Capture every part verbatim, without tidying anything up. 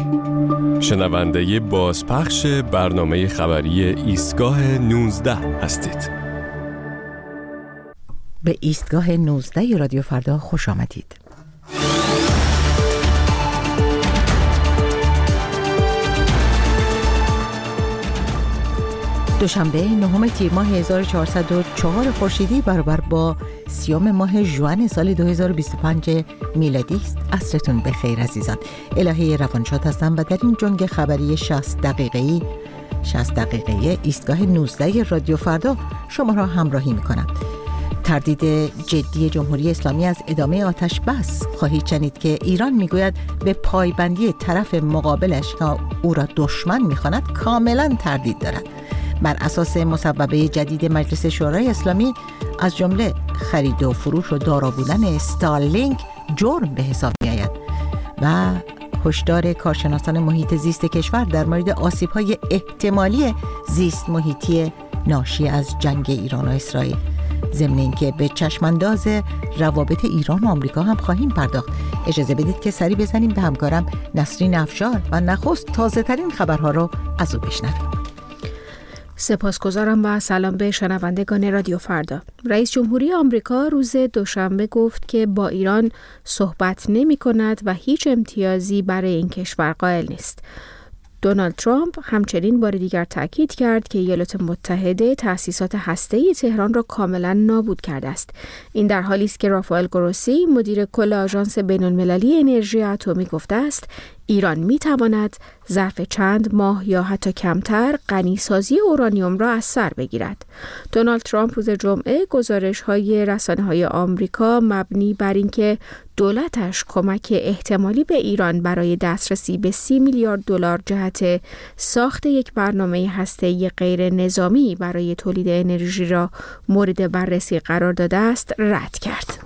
شنونده بازپخش برنامه خبری ایستگاه نوزده هستید. به ایستگاه نوزده رادیو فردا خوش آمدید. دوشنبه نهم تیر ماه هزار و چهارصد و چهار خورشیدی برابر با سیوم ماه ژوئن سال دو هزار و بیست و پنج میلادی است. عصرتون بخیر عزیزان. الهه روانشاد هستم و در این جنگ خبری شصت دقیقه‌ای شصت دقیقه‌ای ایستگاه نوزده رادیو فردا شما را همراهی می‌کنم. تردید جدی جمهوری اسلامی از ادامه آتش بس خواهید شنید که ایران میگوید به پایبندی طرف مقابلش که او را دشمن می‌خواند کاملاً تردید دارد. بر اساس مصوبه جدید مجلس شورای اسلامی از جمله خرید و فروش و دارا بودن استارلینک جرم به حساب می‌آید و هشدار کارشناسان محیط زیست کشور در مورد آسیب‌های احتمالی زیست محیطی ناشی از جنگ ایران و اسرائیل. ضمن اینکه به چشمانداز روابط ایران و آمریکا هم خواهیم پرداخت. اجازه بدید که سری بزنیم به همکارم نسرین افشار و نخست تازه ترین خبرها رو از او بشنویم. سپاسگزارم و سلام به شنوندگان رادیو فردا. رئیس جمهوری آمریکا روز دوشنبه گفت که با ایران صحبت نمی کند و هیچ امتیازی برای این کشور قائل نیست. دونالد ترامپ همچنین بار دیگر تاکید کرد که ایالات متحده تأسیسات هسته‌ای تهران را کاملا نابود کرده است. این در حالی است که رافائل گروسی مدیر کل آژانس بین‌المللی انرژی اتمی گفته است ایران می تواند ظرف چند ماه یا حتی کمتر غنیسازی اورانیوم را از سر بگیرد. دونالد ترامپ روز جمعه گزارش‌های رسانه‌های آمریکا مبنی بر اینکه دولتش کمک احتمالی به ایران برای دسترسی به سی میلیارد دلار جهت ساخت یک برنامه هسته‌ای غیر نظامی برای تولید انرژی را مورد بررسی قرار داده است رد کرد.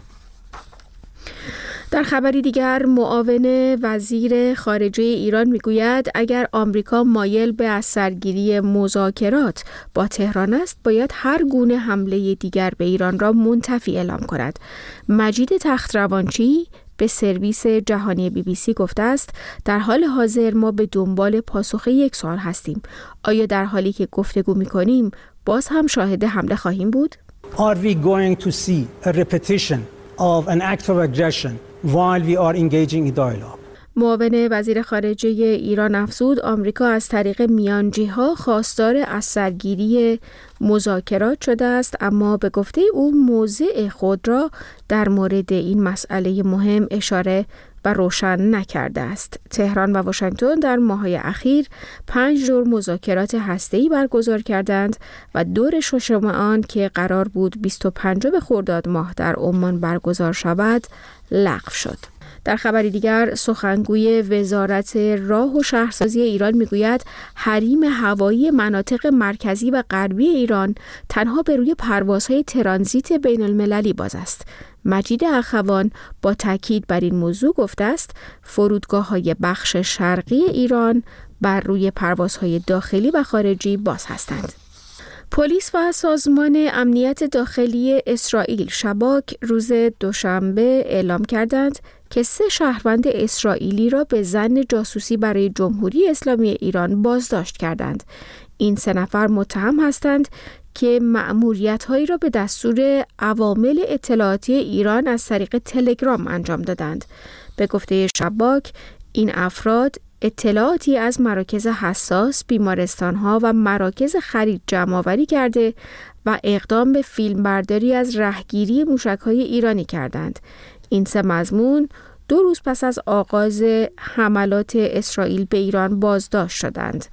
در خبری دیگر معاون وزیر خارجه ایران میگوید اگر آمریکا مایل به از سرگیری مذاکرات با تهران است باید هر گونه حمله دیگر به ایران را منتفی اعلام کند. مجید تختروانچی به سرویس جهانی بی بی سی گفته است در حال حاضر ما به دنبال پاسخ یک سوال هستیم. آیا در حالی که گفتگو می‌کنیم باز هم شاهد حمله خواهیم بود؟ Are we going to see a repetition of an act of aggression while we are engaging in dialogue? معاون وزیر خارجه ایران افزود آمریکا از طریق میانجی‌ها خواستار از سرگیری مذاکرات شده است، اما به گفته او موضع خود را در مورد این مسئله مهم اشاره و روشن نکرده است. تهران و واشنگتن در ماه‌های اخیر پنج دور مذاکرات هسته‌ای برگزار کردند و دور ششم آن که قرار بود بیست و پنجم خرداد ماه در عمان برگزار شود لغو شد. در خبری دیگر سخنگوی وزارت راه و شهرسازی ایران میگوید حریم هوایی مناطق مرکزی و غربی ایران تنها به روی پروازهای ترانزیت بین المللی باز است. مجید اخوان با تاکید بر این موضوع گفته است فرودگاه‌های بخش شرقی ایران بر روی پروازهای داخلی و خارجی باز هستند. پلیس و سازمان امنیت داخلی اسرائیل شباک روز دوشنبه اعلام کردند که سه شهروند اسرائیلی را به ظن جاسوسی برای جمهوری اسلامی ایران بازداشت کردند. این سه نفر متهم هستند که مأموریت‌هایی را به دستور عوامل اطلاعاتی ایران از طریق تلگرام انجام دادند. به گفته شباک این افراد اطلاعاتی از مراکز حساس، بیمارستان‌ها و مراکز خرید جمع‌آوری کرده و اقدام به فیلمبرداری از رهگیری موشک‌های ایرانی کردند. این سه مضمون دو روز پس از آغاز حملات اسرائیل به ایران بازداشت شدند.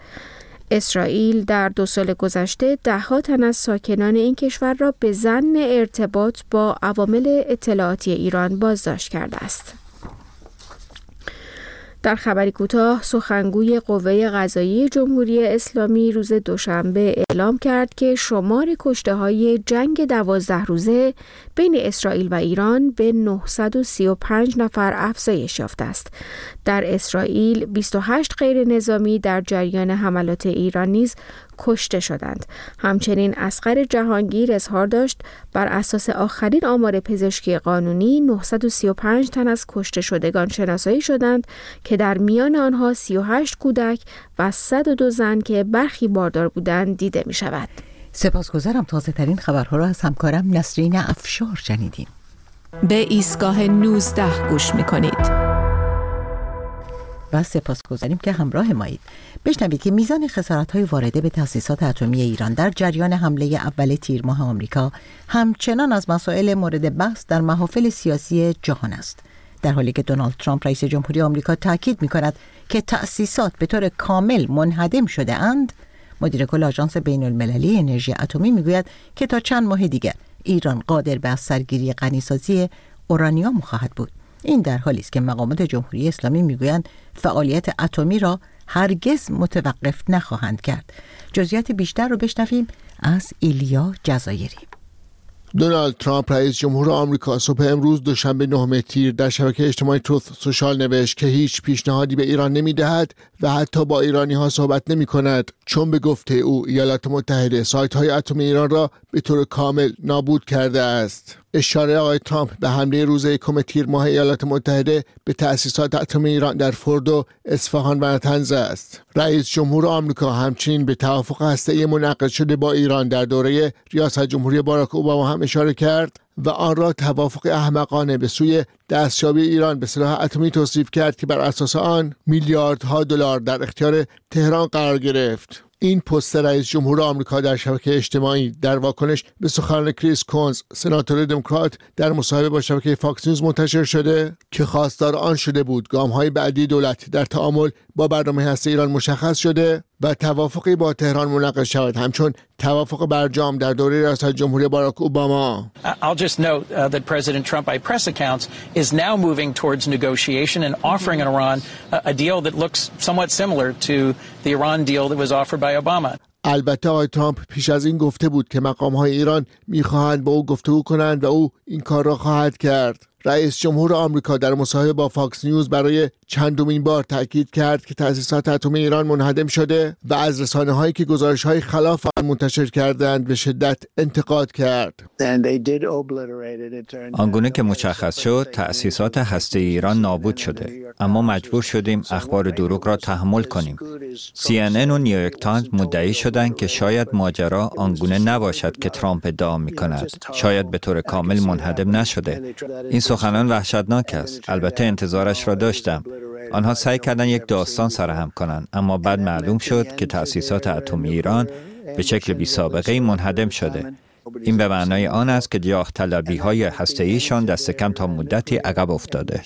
اسرائیل در دو سال گذشته ده‌ها تن از ساکنان این کشور را به ظن ارتباط با عوامل اطلاعاتی ایران بازداشت کرده است. در خبری کوتاه سخنگوی قوه قضاییه جمهوری اسلامی روز دوشنبه اعلام کرد که شمار کشته‌های جنگ دوازده روزه بین اسرائیل و ایران به نهصد و سی و پنج نفر افزایش یافته است. در اسرائیل بیست و هشت غیر نظامی در جریان حملات ایران نیز کشته شدند. همچنین اصغر جهانگیر اظهار داشت بر اساس آخرین آمار پزشکی قانونی نهصد و سی و پنج تن از کشته شدگان شناسایی شدند که در میان آنها سی و هشت کودک و صد و دو زن که برخی باردار بودند دیده می شود. سپاسگزارم. تازه ترین خبرها را از همکارم نسرین افشار شنیدیم. به ایستگاه نوزده گوش می کنید. و سپاسگزاریم که همراه مایید. بشنوید که میزان خسارت‌های وارده به تأسیسات اتمی ایران در جریان حمله اول تیر ماه آمریکا همچنان از مسائل مورد بحث در محافل سیاسی جهان است، در حالی که دونالد ترامپ رئیس جمهوری آمریکا تاکید می‌کند که تأسیسات به طور کامل منهدم شده اند. مدیر کل آژانس بین‌المللی انرژی اتمی میگوید که تا چند ماه دیگر ایران قادر به ازسرگیری غنیسازی اورانیوم خواهد بود. این در حالی است که مقامات جمهوری اسلامی میگویند فعالیت اتمی را هرگز متوقف نخواهند کرد. جزئیات بیشتر رو بشنویم از ایلیا جزایری. دونالد ترامپ رئیس جمهور آمریکا صبح امروز دوشنبه نهم تیر در شبکه اجتماعی تروث سوشال نوشت که هیچ پیشنهادی به ایران نمیدهد و حتی با ایرانی ها صحبت نمی کند، چون به گفته او ایالات متحده سایت های اتمی ایران را به طور کامل نابود کرده است. اشاره آقای ترامپ به حمله روز یکم تیر ماه ایالات متحده به تأسیسات اتمی ایران در فورد و اصفهان و نتنز است. رئیس جمهور آمریکا همچنین به توافق هسته‌ای منعقد شده با ایران در دوره ریاست جمهوری باراک اوباما هم اشاره کرد و آن را توافق احمقانه به سوی دستیابی ایران به سلاح اتمی توصیف کرد که بر اساس آن میلیاردها دلار در اختیار تهران قرار گرفت. این پست رئیس جمهور آمریکا در شبکه اجتماعی در واکنش به سخنان کریس کونز، سناتور دموکرات، در مصاحبه با شبکه فاکس نیوز منتشر شده که خواستار آن شده بود گام‌های بعدی دولت در تعامل با برنامه هسته ایران مشخص شده و توافقی با تهران منعقد شود، همچون توافق برجام در دوره ریاست جمهوری باراک اوباما. I'll just note uh, that President Trump, by press accounts, is now moving towards negotiation and offering Iran a, a deal that looks somewhat similar to the Iran deal that was offered by Obama. البته آقای ترامپ پیش از این گفته بود که مقام‌های ایران می‌خواهند با او گفتگو کنند و او این کار را خواهد کرد. رئیس جمهور آمریکا در مصاحبه با فاکس نیوز برای چندمین بار تاکید کرد که تأسیسات اتمی ایران منهدم شده و از رسانه‌هایی که گزارش‌های خلاف آن منتشر کردند به شدت انتقاد کرد. آنگونه که مشخص شد تأسیسات هسته ایران نابود شده، اما مجبور شدیم اخبار دروغ را تحمل کنیم. سی ان ان و نیویورک تایمز مدعی شدند که شاید ماجرا آنگونه نباشد که ترامپ ادعا می‌کند، شاید به طور کامل منهدم نشده. این سخنان وحشتناک است. البته انتظارش را داشتم. آنها سعی کردند یک داستان سرهم کنند، اما بعد معلوم شد که تأسیسات اتمی ایران به شکل بی سابقه منهدم شده. این به معنای آن است که جاه طلبی های هسته‌ایشان دست کم تا مدتی عقب افتاده.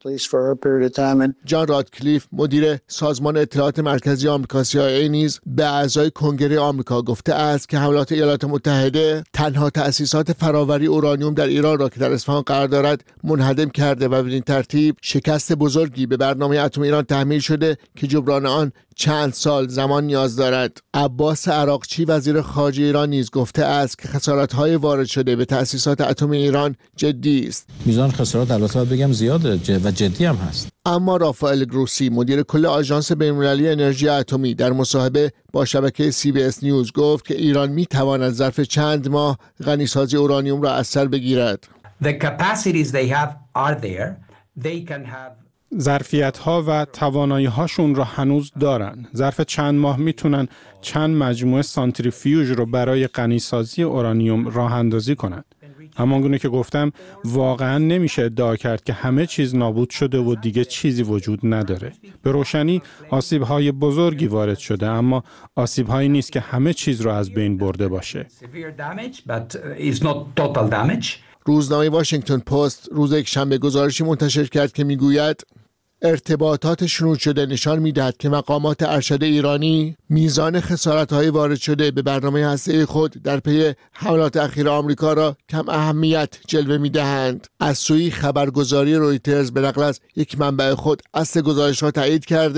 جان رادکلیف، مدیر سازمان اطلاعات مرکزی آمریکا سی آی ای، نیز به اعضای کنگره آمریکا گفته است که حملات ایالات متحده تنها تأسیسات فراوری اورانیوم در ایران را که در اصفهان قرار دارد منهدم کرده و بدین ترتیب شکست بزرگی به برنامه اتمی ایران تحمیل شده که جبران آن چند سال زمان نیاز دارد. عباس عراقچی، وزیر خارجه ایران، نیز گفته است که خسارت‌های وارد شده به تأسیسات اتمی ایران جدی است. میزان خسارات البته باید بگم زیاده و جدی هم هست. اما رافائل گروسی، مدیر کل آژانس بین‌المللی انرژی اتمی، در مصاحبه با شبکه سی بی اس نیوز گفت که ایران می‌تواند ظرف چند ماه غنیسازی اورانیوم را از سر بگیرد. The capacities they have are there. They can have ظرفیت‌ها و توانایی‌هاشون رو هنوز دارن. ظرف چند ماه میتونن چند مجموعه سانتریفیوژ رو برای غنیسازی اورانیوم راه اندازی کنن. همانگونه که گفتم واقعا نمیشه ادعا کرد که همه چیز نابود شده و دیگه چیزی وجود نداره. به روشنی آسیب‌های بزرگی وارد شده، اما آسیب‌هایی نیست که همه چیز رو از بین برده باشه. روزنامه واشنگتن پست روز یکشنبه گزارشی منتشر کرد که میگوید ارتباطات شنود شده نشان می‌دهد که مقامات ارشد ایرانی میزان خسارت‌های وارد شده به برنامه هسته‌ای خود در پی حملات اخیر آمریکا را کم اهمیت جلوه می‌دهند. از سوی خبرگزاری رویترز به نقل از یک منبع خود اصل گزارش را تایید کرده،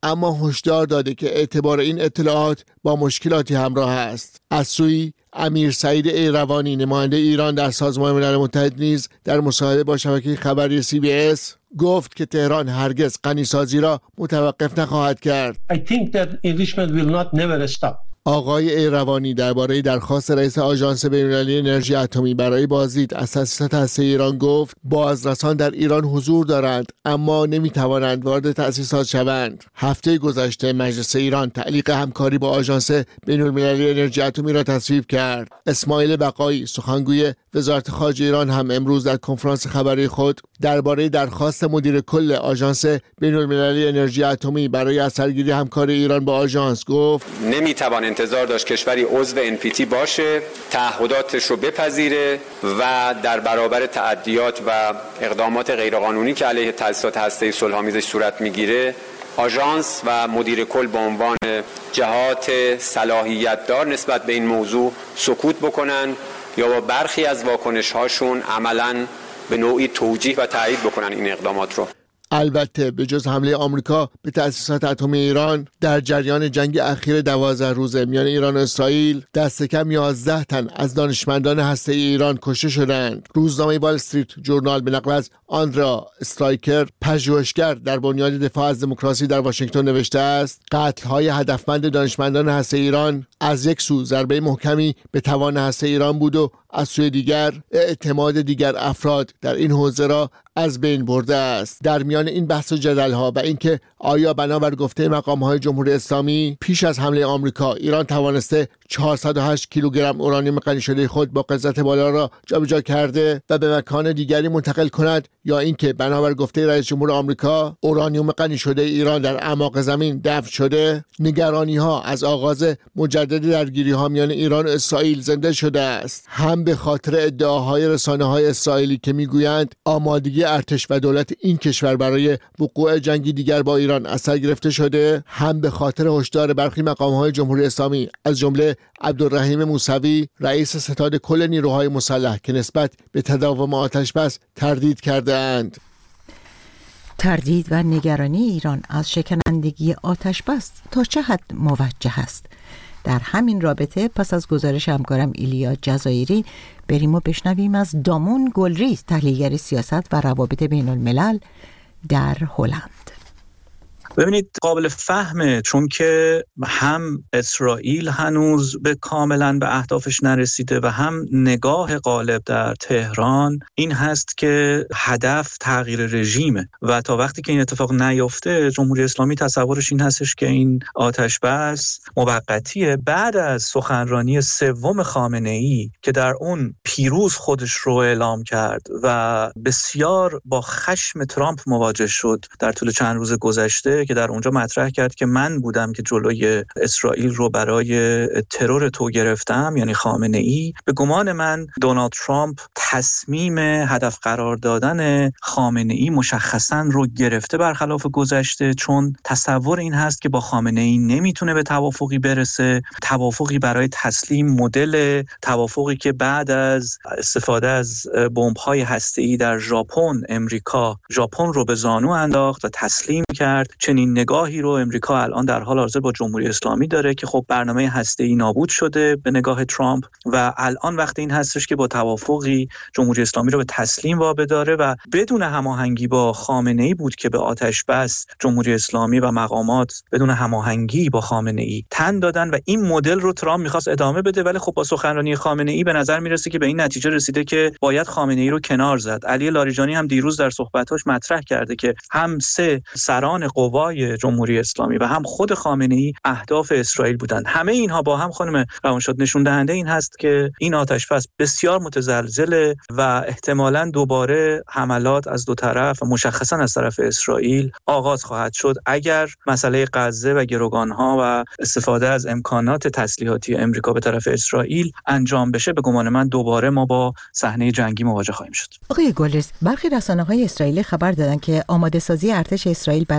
اما هشدار داده که اعتبار این اطلاعات با مشکلاتی همراه است. از سوی امیر سعید ایروانی نماینده ایران در سازمان ملل متحد نیز در مصاحبه با شبکه خبری سی بی اس گفت که تهران هرگز غنیسازی را متوقف نخواهد کرد. I think that enrichment will not never stop. آقای ایروانی درباره درخواست رئیس آژانس بین‌المللی انرژی اتمی برای بازدید از تأسیسات هسته‌ای ایران گفت بازرسان در ایران حضور دارند اما نمی‌توانند وارد تأسیسات شوند. هفته گذشته مجلس ایران تعلیق همکاری با آژانس بین‌المللی انرژی اتمی را تصویب کرد. اسماعیل بقایی سخنگوی وزارت خارجه ایران هم امروز در کنفرانس خبری خود درباره درخواست مدیر کل آژانس بین‌المللی انرژی اتمی برای اثرگیری همکاری ایران با آژانس گفت نمی‌توان انتظار داشت کشوری عضو ان پی تی باشه، تعهداتش رو بپذیره و در برابر تعدیات و اقدامات غیرقانونی که علیه تأسیسات هسته‌ای صلح‌آمیزش صورت میگیره آژانس و مدیر کل به عنوان جهات صلاحیت دار نسبت به این موضوع سکوت بکنن یا با برخی از واکنش هاشون عملاً به نوعی توجیه و تایید بکنن این اقدامات رو. البته به جز حمله آمریکا به تأسیسات اتمی ایران در جریان جنگ اخیر دوازده روزه میان ایران و اسرائیل دست کم یازده تن از دانشمندان هسته‌ای ایران کشته شدند. روزنامه وال استریت جورنال به نقل از آندرا استرایکر پژوهشگر در بنیاد دفاع از دموکراسی در واشنگتن نوشته است قتل‌های هدفمند دانشمندان هسته‌ای ایران از یک سو ضربه محکمی به توان هسته ایران بود و از سوی دیگر اعتماد دیگر افراد در این حوزه را از بین برده است. در میان این بحث و جدل‌ها و اینکه آیا بنابر گفته مقام‌های جمهوری اسلامی پیش از حمله آمریکا ایران توانسته چهارصد و هشت کیلوگرم اورانیوم غنی شده خود با غلظت بالا را جابجا کرده و به مکان دیگری منتقل کند یا اینکه بنابر گفته رئیس جمهور آمریکا اورانیوم غنی شده ایران در اعماق زمین دفن شده، نگرانی‌ها از آغاز مجدد درگیری‌ها میان ایران و اسرائیل زنده شده است. هم به خاطر ادعاهای رسانه‌های اسرائیلی که میگویند آمادگی ارتش و دولت این کشور برای وقوع جنگی دیگر با ایران اثر گرفته شده، هم به خاطر هشدار برخی مقام‌های جمهوری اسلامی از جمله عبدالرحیم موسوی رئیس ستاد کل نیروهای مسلح که نسبت به تداوم آتش بس تردید کرده اند. تردید و نگرانی ایران از شکنندگی آتش بس تا چه حد موجه است؟ در همین رابطه پس از گزارش همکارم ایلیا جزایری بریم و بشنویم از دامون گلریز تحلیلگر سیاست و روابط بین الملل در هلند. ببینید قابل فهمه، چون که هم اسرائیل هنوز به کاملا به اهدافش نرسیده و هم نگاه غالب در تهران این هست که هدف تغییر رژیمه و تا وقتی که این اتفاق نیفته جمهوری اسلامی تصورش این هستش که این آتش بس موقتیه. بعد از سخنرانی سوم خامنه‌ای که در اون پیروز خودش رو اعلام کرد و بسیار با خشم ترامپ مواجه شد در طول چند روز گذشته که در اونجا مطرح کرد که من بودم که جلوی اسرائیل رو برای ترور تو گرفتم، یعنی خامنه‌ای. به گمان من دونالد ترامپ تصمیم هدف قرار دادن خامنه‌ای مشخصاً رو گرفته برخلاف گذشته، چون تصور این هست که با خامنه‌ای نمیتونه به توافقی برسه، توافقی برای تسلیم مدل توافقی که بعد از استفاده از بمب‌های هسته‌ای در ژاپن امریکا ژاپن رو به زانو انداخت و تسلیم کرد. چنین نگاهی رو امریکا الان در حال حاضر با جمهوری اسلامی داره که خب برنامه هسته‌ای نابود شده به نگاه ترامپ و الان وقت این هستش که با توافقی جمهوری اسلامی رو به تسلیم وابداره و بدون هماهنگی با خامنه‌ای بود که به آتش بس جمهوری اسلامی و مقامات بدون هماهنگی با خامنه‌ای تن دادن و این مدل رو ترامپ می‌خواست ادامه بده. ولی خب با سخنرانی خامنه‌ای به نظر میرسه که به این نتیجه رسیده که باید خامنه‌ای رو کنار زد. علی لاریجانی هم دیروز در صحبتاش مطرح کرده که هم سه سران قوای جمهوری اسلامی و هم خود خامنه‌ای اهداف اسرائیل بودند. همه اینها با هم خانم روانشاد نشون دهنده این هست که این آتش‌بس بسیار متزلزل و احتمالاً دوباره حملات از دو طرف و مشخصاً از طرف اسرائیل آغاز خواهد شد اگر مسئله غزه و گروگان‌ها و استفاده از امکانات تسلیحاتی امریکا به طرف اسرائیل انجام بشه. به گمان من دوباره ما با صحنه جنگی مواجه خواهیم شد. آقای گلریز، برخی رسانه‌های اسرائیلی خبر دادن که آماده سازی ارتش اسرائیل برای از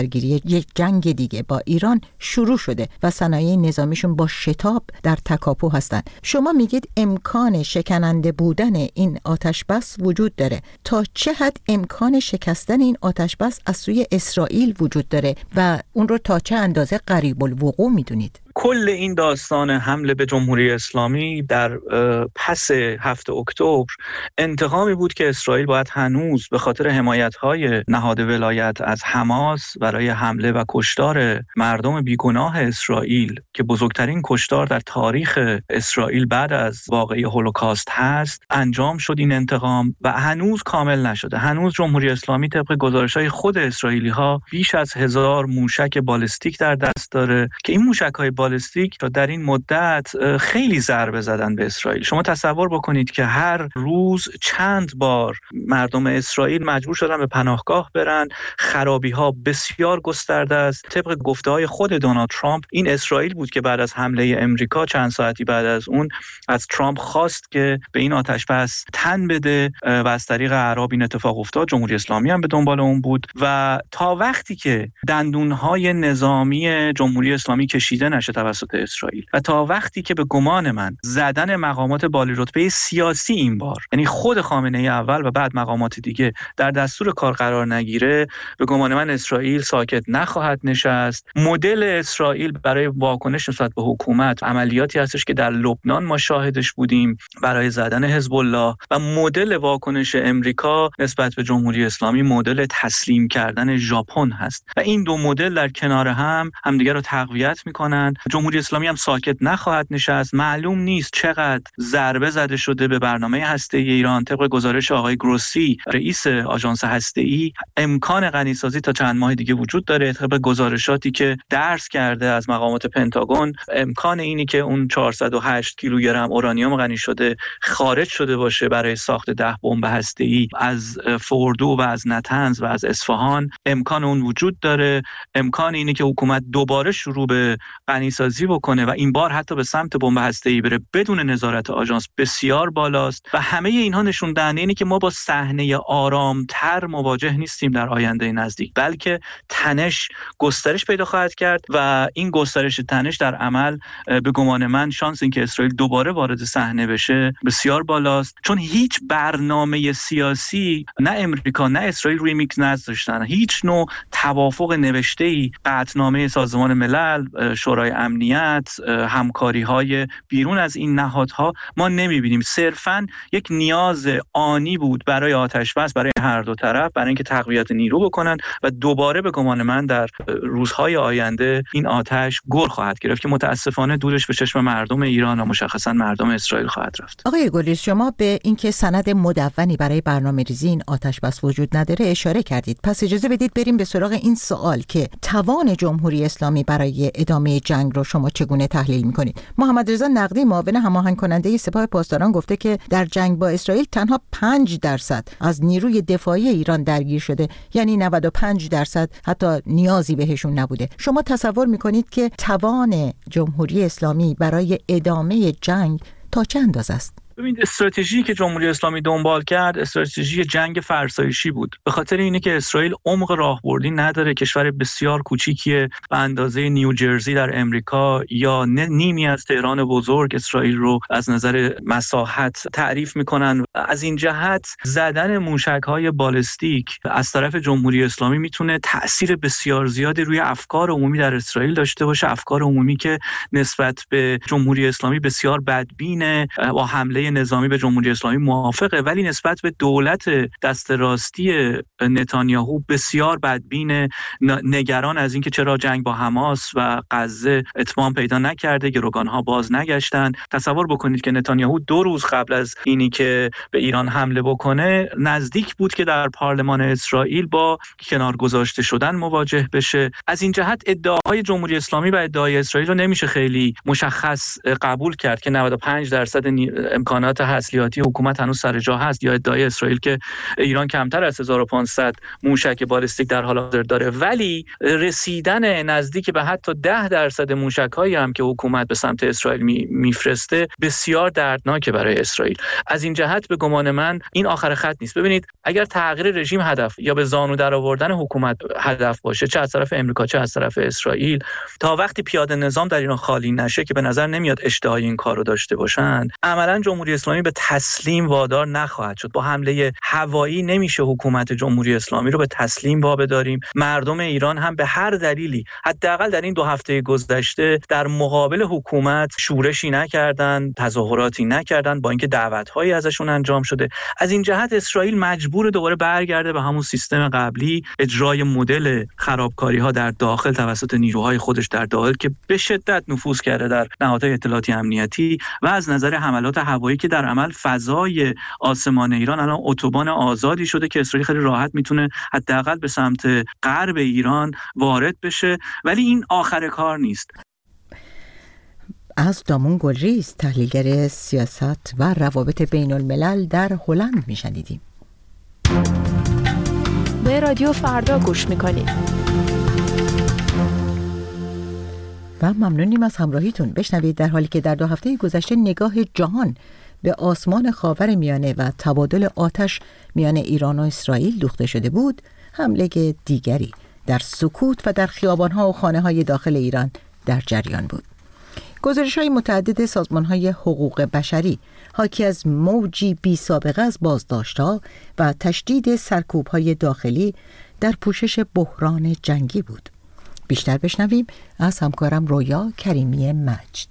درگیری یک جنگ دیگه با ایران شروع شده و صنایع نظامیشون با شتاب در تکاپو هستن. شما میگید امکان شکننده بودن این آتش بس وجود داره. تا چه حد امکان شکستن این آتش بس از سوی اسرائیل وجود داره و اون رو تا چه اندازه قریب الوقوع میدونید؟ کل این داستان حمله به جمهوری اسلامی در پس هفت اکتبر انتقامی بود که اسرائیل باید هنوز به خاطر حمایت‌های نهاد ولایت از حماس برای حمله و کشتار مردم بیگناه اسرائیل که بزرگترین کشتار در تاریخ اسرائیل بعد از واقعه هولوکاست هست انجام شد. این انتقام و هنوز کامل نشده. هنوز جمهوری اسلامی طبق گزارش‌های خود اسرائیلی‌ها بیش از هزار موشک بالستیک در دست داره که این موشک‌های بالستیک را در این مدت خیلی ضربه زدن به اسرائیل. شما تصور بکنید که هر روز چند بار مردم اسرائیل مجبور شدن به پناهگاه برن. خرابی‌ها بسیار گسترده است. طبق گفته‌های خود دونالد ترامپ این اسرائیل بود که بعد از حمله امریکا چند ساعتی بعد از اون از ترامپ خواست که به این آتش بس تن بده و از طریق اعراب این اتفاق افتاد. جمهوری اسلامی هم به دنبال اون بود و تا وقتی که دندون‌های نظامی جمهوری اسلامی کشیده نشه توسط اسرائیل و تا وقتی که به گمان من زدن مقامات بالا رتبه سیاسی این بار، یعنی خود خامنه ای اول و بعد مقامات دیگه، در دستور کار قرار نگیره، به گمان من اسرائیل ساکت نخواهد نشست. مدل اسرائیل برای واکنش نسبت به حکومت عملیاتی هستش که در لبنان ما شاهدش بودیم برای زدن حزب الله و مدل واکنش امریکا نسبت به جمهوری اسلامی مدل تسلیم کردن ژاپن هست و این دو مدل در کنار هم همدیگر رو تقویت میکنن. جمهوری اسلامی هم ساکت نخواهد نشست. معلوم نیست چقدر ضربه زده شده به برنامه هسته‌ای ایران. طبق گزارش آقای گروسی رئیس آژانس هسته‌ای امکان غنیسازی تا چند ماه دیگه وجود داره. طبق گزارشاتی که درس کرده از مقامات پنتاگون امکان اینی که اون چهارصد و هشت کیلوگرم اورانیوم غنی شده خارج شده باشه برای ساخت ده بمب هسته‌ای از فوردو و از نتنز و از اصفهان، امکان اون وجود داره. امکان اینه که حکومت دوباره شروع به غنیسازی بکنه و این بار حتی به سمت بمب هسته‌ای بره بدون نظارت آژانس بسیار بالاست و همه اینها نشون دهنده اینه که ما با صحنه آرامتر مواجه نیستیم در آینده نزدیک، بلکه تنش گسترش پیدا خواهد کرد و این گسترش تنش در عمل به گمان من شانس این که اسرائیل دوباره وارد صحنه بشه بسیار بالاست، چون هیچ برنامه سیاسی نه امریکا نه اسرائیل روی میکس نذاشتن. هیچ نوع توافق نوشته‌ای، قطعنامه سازمان ملل، شورای امنیت، همکاری‌های بیرون از این نهادها ما نمی‌بینیم. صرفاً یک نیاز آنی بود برای آتش بس برای هر دو طرف برای اینکه تقویت نیرو بکنن و دوباره به گمان من در روزهای آینده این آتش گر خواهد گرفت که متاسفانه دورش به چشم مردم ایران و مشخصاً مردم اسرائیل خواهد رفت. آقای گلیس، شما به اینکه سند مدونی برای برنامه‌ریزی این آتش بس وجود نداره اشاره کردید. پس اجازه بدید بریم به سراغ این سوال که توان جمهوری اسلامی برای ادامه جنگ رو شما چگونه تحلیل می‌کنید؟ محمد رضا نقدی معاون هماهنگ کننده سپاه پاسداران گفته که در جنگ با اسرائیل تنها پنج درصد از نیروی دفاعی ایران درگیر شده، یعنی نود و پنج درصد حتی نیازی بهشون نبوده. شما تصور می‌کنید که توان جمهوری اسلامی برای ادامه جنگ تا چه اندازه است؟ ببینید، استراتژی که جمهوری اسلامی دنبال کرد استراتژی جنگ فرسایشی بود. به خاطر اینه که اسرائیل عمق راهبردی نداره، کشور بسیار کوچیکیه به اندازه نیوجرسی در امریکا یا نیمی از تهران بزرگ اسرائیل رو از نظر مساحت تعریف میکنن. از این جهت زدن موشک‌های بالستیک از طرف جمهوری اسلامی میتونه تأثیر بسیار زیادی روی افکار عمومی در اسرائیل داشته باشه، افکار عمومی که نسبت به جمهوری اسلامی بسیار بدبینه با حمله نظامی به جمهوری اسلامی موافقه، ولی نسبت به دولت دست راستی نتانیاهو بسیار بدبینه، نگران از اینکه چرا جنگ با حماس و غزه اتمام پیدا نکرده، گروگان‌ها باز نگشتن. تصور بکنید که نتانیاهو دو روز قبل از اینی که به ایران حمله بکنه نزدیک بود که در پارلمان اسرائیل با کنار گذاشته شدن مواجه بشه. از این جهت ادعاهای جمهوری اسلامی و ادعای اسرائیل رو نمیشه خیلی مشخص قبول کرد که نود و پنج درصد امکان امکانات تسلیحاتی حکومت هنوز سر جا هست، یا ادعای اسرائیل که ایران کمتر از هزار و پانصد موشک بالستیک در حال حاضر داره، ولی رسیدن نزدیک به حتی ده درصد موشک‌هایی هم که حکومت به سمت اسرائیل میفرسته بسیار دردناکه برای اسرائیل. از این جهت به گمان من این آخر خط نیست. ببینید اگر تغییر رژیم هدف یا به زانو در آوردن حکومت هدف باشه، چه از طرف امریکا چه از طرف اسرائیل، تا وقتی پیاده نظام در ایران خالی نشه که به نظر نمیاد اشتهای این کارو داشته باشن، عملاً جمهوری اسلامی به تسلیم وادار نخواهد شد. با حمله هوایی نمیشه حکومت جمهوری اسلامی رو به تسلیم وابداریم. مردم ایران هم به هر دلیلی حداقل در این دو هفته گذشته در مقابل حکومت شورشی نکردن، تظاهراتی نکردن، با اینکه دعوت‌هایی ازشون انجام شده. از این جهت اسرائیل مجبور دوباره برگرده به همون سیستم قبلی، اجرای مدل خرابکاری‌ها در داخل توسط نیروهای خودش در داخل که به شدت نفوذ کرده در نهادهای اطلاعاتی امنیتی، و از نظر حملات هوایی که در عمل فضای آسمان ایران الان اتوبان آزادی شده که اسرائیل خیلی راحت میتونه حداقل به سمت غرب ایران وارد بشه. ولی این آخر کار نیست. از دامون گلریز، تحلیلگر سیاست و روابط بین الملل در هلند میشنیدیم. به رادیو فردا گوش میکنید و ممنونیم از همراهیتون. بشنوید در حالی که در دو هفته گذشته نگاه جهان به آسمان خاورمیانه و تبادل آتش میان ایران و اسرائیل دوخته شده بود، حمله دیگری در سکوت و در خیابان‌ها و خانه‌های داخل ایران در جریان بود. گزارش‌های متعدد سازمان‌های حقوق بشری حاکی از موجی بی سابقه از بازداشت‌ها و تشدید سرکوب‌های داخلی در پوشش بحران جنگی بود. بیشتر بشنویم از همکارم رویا کریمی مجد.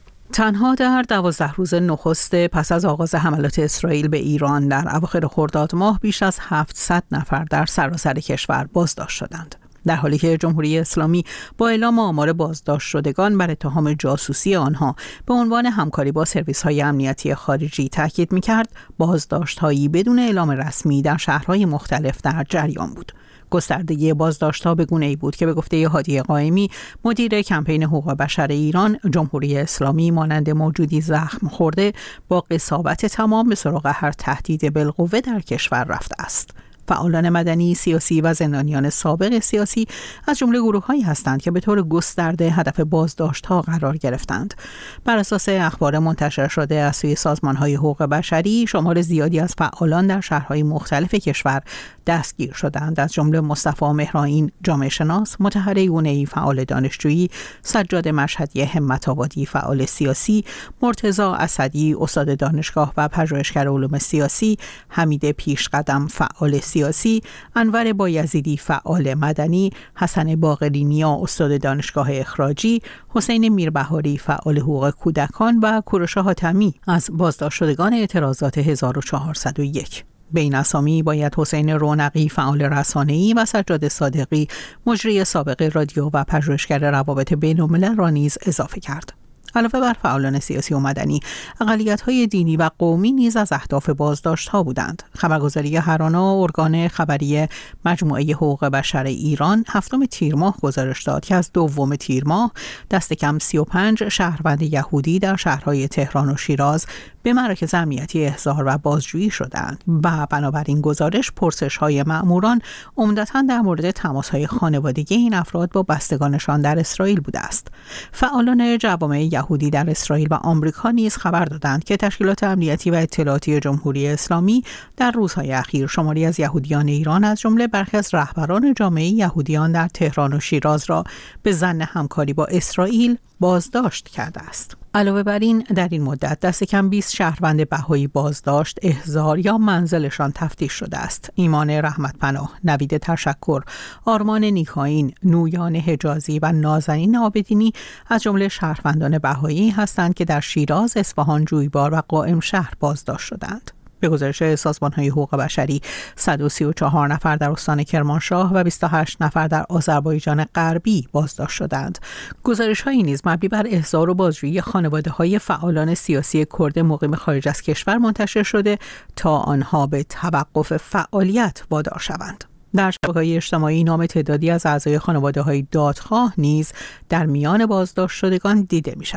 تنها در دوازده روز نخست پس از آغاز حملات اسرائیل به ایران در اواخر خرداد ماه بیش از هفتصد نفر در سراسر کشور بازداشت شدند، در حالی که جمهوری اسلامی با اعلام آمار بازداشت شدگان بر اتهام جاسوسی آنها به عنوان همکاری با سرویس‌های امنیتی خارجی تاکید می‌کرد. بازداشت‌هایی بدون اعلام رسمی در شهرهای مختلف در جریان بود. گستردگی بازداشت‌ها به گونه‌ای بود که به گفته هادی قائمی، مدیر کمپین حقوق بشر ایران، جمهوری اسلامی مانند موجودی زخم خورده با قساوت تمام به سراغ هر تهدید بالقوه در کشور رفته است. فعالان مدنی، سیاسی و زندانیان سابق سیاسی از جمله گروه‌هایی هستند که به طور گسترده هدف بازداشت‌ها قرار گرفتند. بر اساس اخبار منتشر شده از سوی سازمان‌های حقوق بشری، شمار زیادی از فعالان در شهرهای مختلف کشور دستگیر شدند، از جمله مصطفی مهرائین، جامعه شناس، مطهر گونه‌ای فعال دانشجویی، سجاد مشهدی همت آبادی فعال سیاسی، مرتضی اسدی استاد دانشگاه و پژوهشگر علوم سیاسی، حمید پیشقدم فعال سیاسی، انور بایزیدی فعال مدنی، حسن باقرینیا استاد دانشگاه اخراجی، حسین میربهاری فعال حقوق کودکان و کوروش حاتمی از بازداشت شدگان اعتراضات هزار و چهارصد و یک. به این اسامی باید حسین رونقی فعال رسانه‌ای و سجاد صادقی مجری سابق رادیو و پژوهشگر روابط بین‌الملل را نیز اضافه کرد. علاوه بر فعالان سیاسی و مدنی، اقلیت‌های دینی و قومی نیز از اهداف بازداشت‌ها بودند. خبرگزاری هرانا، ارگان خبری مجموعه حقوق بشر ایران، هفتم تیر ماه گزارش داد که از دوم تیر ماه دست کم سی و پنج شهروند یهودی در شهرهای تهران و شیراز به مراکز امنیتی احضار و بازجویی شدند و بنابراین گزارش پرسش‌های مأموران عمدتاً در مورد تماس‌های خانوادگی این افراد با بستگانشان در اسرائیل بوده است. فعالان جوامع یهودی در اسرائیل و آمریکا نیز خبر دادند که تشکیلات امنیتی و اطلاعاتی جمهوری اسلامی در روزهای اخیر شماری از یهودیان ایران از جمله برخی از رهبران جامعه یهودیان در تهران و شیراز را به ظن همکاری با اسرائیل بازداشت کرده است. علاوه بر این، در این مدت دست کم بیست شهروند بهایی بازداشت، احضار یا منزلشان تفتیش شده است. ایمان رحمت پناه، نوید تشکر، آرمان نیکاین، نویان حجازی و نازنین عابدینی از جمله شهروندان بهایی هستند که در شیراز، اصفهان، جویبار و قائم شهر بازداشت شدند. به گزارش سازمان‌های حقوق بشری، صد و سی و چهار نفر در استان کرمانشاه و بیست و هشت نفر در آذربایجان غربی بازداشت شدند. گزارش‌هایی نیز مبنی بر احضار و بازجویی خانواده‌های فعالان سیاسی کرد مقیم خارج از کشور منتشر شده تا آنها به توقف فعالیت وادار شوند. در شبکه‌های اجتماعی نام تعدادی از اعضای خانواده‌های دادخواه نیز در میان بازداشت شدگان دیده می‌شود.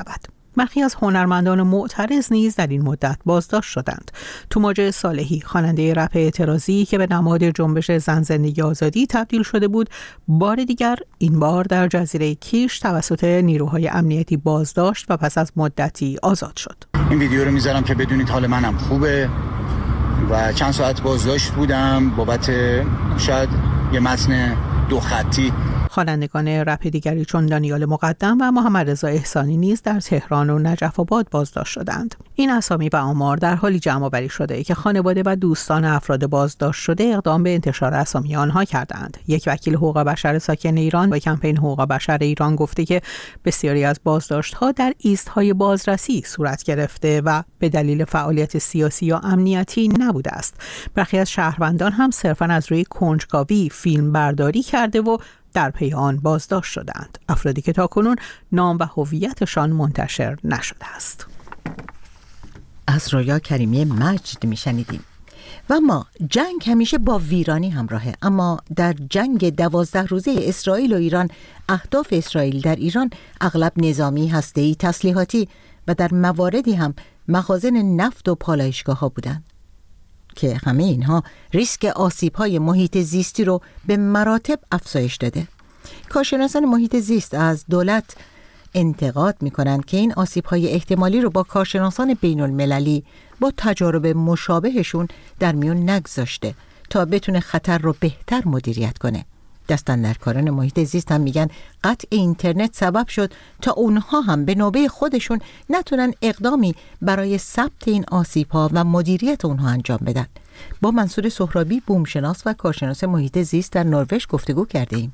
برخی از هنرمندان معترض نیز در این مدت بازداشت شدند. توماج صالحی، خواننده رپ اعتراضی که به نماد جنبش زن زندگی آزادی تبدیل شده بود، بار دیگر این بار در جزیره کیش توسط نیروهای امنیتی بازداشت و پس از مدتی آزاد شد. این ویدیو رو میذارم که بدونید حال منم خوبه و چند ساعت بازداشت بودم بابت شاید یه متن دو خطی. خوانندگان رپ دیگری چون دانیال مقدم و محمد رضا احسانی نیز در تهران و نجف آباد بازداشت شدند. این اسامی و آمار در حالی جمع آوری شده که خانواده و دوستان افراد بازداشت شده اقدام به انتشار اسامی آنها کردند. یک وکیل حقوق بشر ساکن ایران و کمپین حقوق بشر ایران گفته که بسیاری از بازداشت‌ها در ایست‌های بازرسی صورت گرفته و به دلیل فعالیت سیاسی یا امنیتی نبوده است. برخی از شهروندان هم صرفاً از روی کنجکاوی فیلم برداری کرده و در پی آن بازداشت شدند. افرادی که تاکنون نام و هویتشان منتشر نشده است. از رویا کریمی مجد میشنیدیم. و ما جنگ همیشه با ویرانی همراهه، اما در جنگ دوازده روزه اسرائیل و ایران اهداف اسرائیل در ایران اغلب نظامی، هسته‌ای، تسلیحاتی و در مواردی هم مخازن نفت و پالایشگاه ها بودند که همه اینها ریسک آسیب‌های محیط زیستی رو به مراتب افزایش داده. کارشناسان محیط زیست از دولت انتقاد می‌کنند که این آسیب‌های احتمالی رو با کارشناسان بین‌المللی با تجارب مشابهشون در میون نگذاشته تا بتونه خطر رو بهتر مدیریت کنه. دستاندرکاران محیط زیست هم میگن قطع اینترنت سبب شد تا اونها هم به نوبه خودشون نتونن اقدامی برای ثبت این آسیب‌ها و مدیریت اونها انجام بدن. با منصور سهرابی، بومشناس و کارشناس محیط زیست در نروژ گفتگو کرده ایم.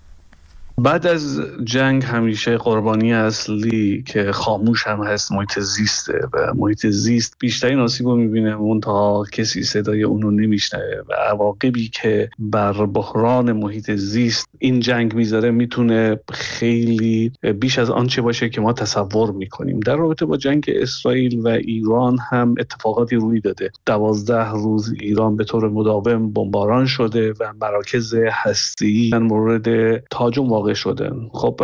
بعد از جنگ همیشه قربانی اصلی که خاموش هم هست محیط زیسته و محیط زیست بیشترین آسیب رو میبینه منتها کسی صدای اونو نمیشنوه و عواقبی که بر بحران محیط زیست این جنگ میذاره میتونه خیلی بیش از آنچه باشه که ما تصور میکنیم. در رابطه با جنگ اسرائیل و ایران هم اتفاقاتی روی داده. دوازده روز ایران به طور مداوم بمباران شده و مراکز هسته‌ای مورد تهاجم واقع شده. خب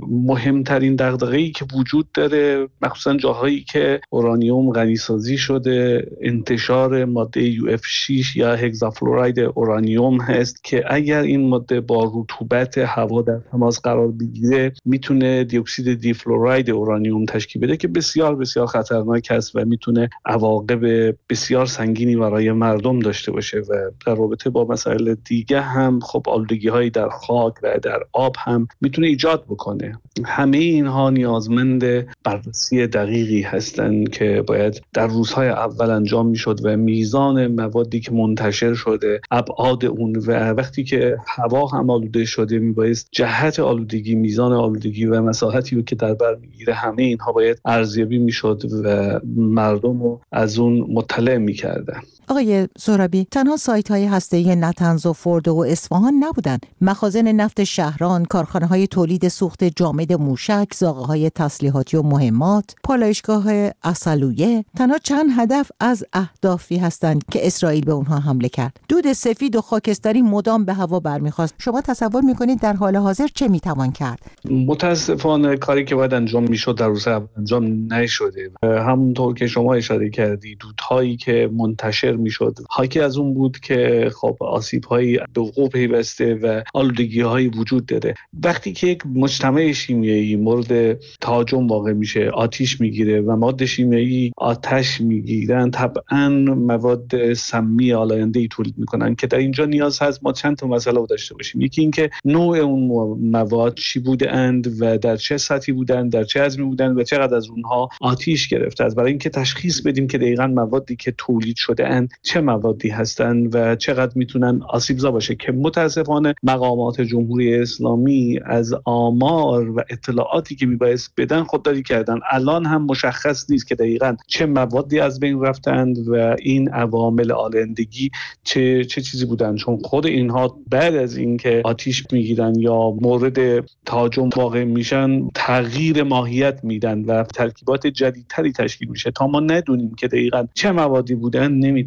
مهمترین دغدغه‌ای که وجود داره مخصوصا جاهایی که اورانیوم غنی سازی شده انتشار ماده یو اف شش یا هگزافلوراید اورانیوم هست که اگر این ماده با رطوبت هوا در تماس قرار بگیره میتونه دی اکسید دی فلوراید اورانیوم تشکیل بده که بسیار بسیار خطرناک است و میتونه عواقب بسیار سنگینی برای مردم داشته باشه. و در رابطه با مسائل دیگه هم خب آلودگی‌های در خاک و در آب هم میتونه ایجاد بکنه. همه اینها نیازمند بررسی دقیقی هستند که باید در روزهای اول انجام میشد و میزان موادی که منتشر شده، ابعاد اون و وقتی که هوا هم آلوده شده میبایست جهت آلودگی، میزان آلودگی و مساحتی رو که در بر میگیره همه اینها باید ارزیابی میشد و مردم رو از اون مطلع میکردن. آقای سهرابی، تنها سایت‌های هسته‌ای نتنز و فورد و اصفهان نبودند. مخازن نفت شهران، کارخانه‌های تولید سوخت جامد موشک، زاغه‌های تسلیحاتی و مهمات، پالایشگاه اصلویه تنها چند هدف از اهدافی هستند که اسرائیل به اونها حمله کرد. دود سفید و خاکستری مدام به هوا برمیخواست. شما تصور می‌کنید در حال حاضر چه می‌توان کرد؟ متأسفانه کاری که باید انجام می‌شد در روز اول انجام نشده. همونطور که شما اشاره کردید، دودهایی که منتشر میشد حاکی از اون بود که خب آسیب‌هایی به وقوع پیوسته و آلودگی‌هایی وجود داره. وقتی که یک مجتمع شیمیایی مورد تهاجم واقع میشه، آتش میگیره و مواد شیمیایی آتش میگیرن، طبعاً مواد سمی آلاینده‌ای تولید میکنن که در اینجا نیاز هست ما چند تا مسئله رو داشته باشیم. یکی اینکه نوع اون مواد چی بودند و در چه سطحی بودند، در چه حجمی بودند و چقدر از اونها آتش گرفته است، برای اینکه تشخیص بدیم که دقیقاً موادی که تولید شده اند چه موادی هستند و چقدر میتونن آسیبزا باشه. که متاسفانه مقامات جمهوری اسلامی از آمار و اطلاعاتی که میبایست بدن خودداری کردن. الان هم مشخص نیست که دقیقاً چه موادی از بین رفتند و این عوامل آلندگی چه چه چیزی بودن، چون خود اینها بعد از اینکه آتش میگیرن یا مورد تهاجم واقع میشن تغییر ماهیت میدن و ترکیبات جدیدتری تشکیل میشه. تا ما ندونیم که دقیقاً چه موادی بودن نمیتونیم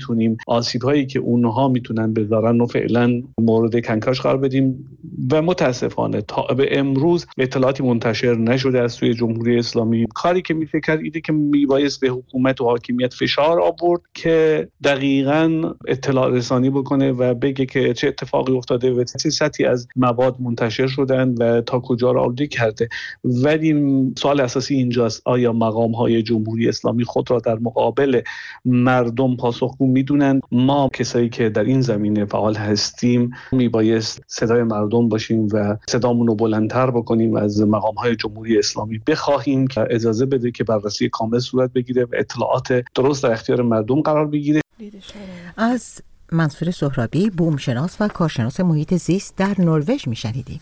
میتونیم آسیب‌هایی که اونها میتونن بذارن و فعلا مورد کنکاش قرار بدیم و متاسفانه تا به امروز اطلاعاتی منتشر نشده از سوی جمهوری اسلامی. کاری که میشه کرد اینه که میبایست به حکومت و حاکمیت فشار آورد که دقیقاً اطلاع رسانی بکنه و بگه که چه اتفاقی افتاده و چه سطحی از مواد منتشر شدن و تا کجا را آلوده کرده. ولی سوال اساسی اینجاست آیا مقام‌های جمهوری اسلامی خود را در مقابل مردم پاسخگو میدونن؟ ما کسایی که در این زمینه فعال هستیم میبایست صدای مردم باشیم و صدامون رو بلندتر بکنیم و از مقام‌های جمهوری اسلامی بخواهیم که اجازه بده که بررسی کامل صورت بگیره و اطلاعات درست در اختیار مردم قرار بگیره. از منصور سهرابی، بومشناس و کارشناس محیط زیست در نروژ میشنیدیم.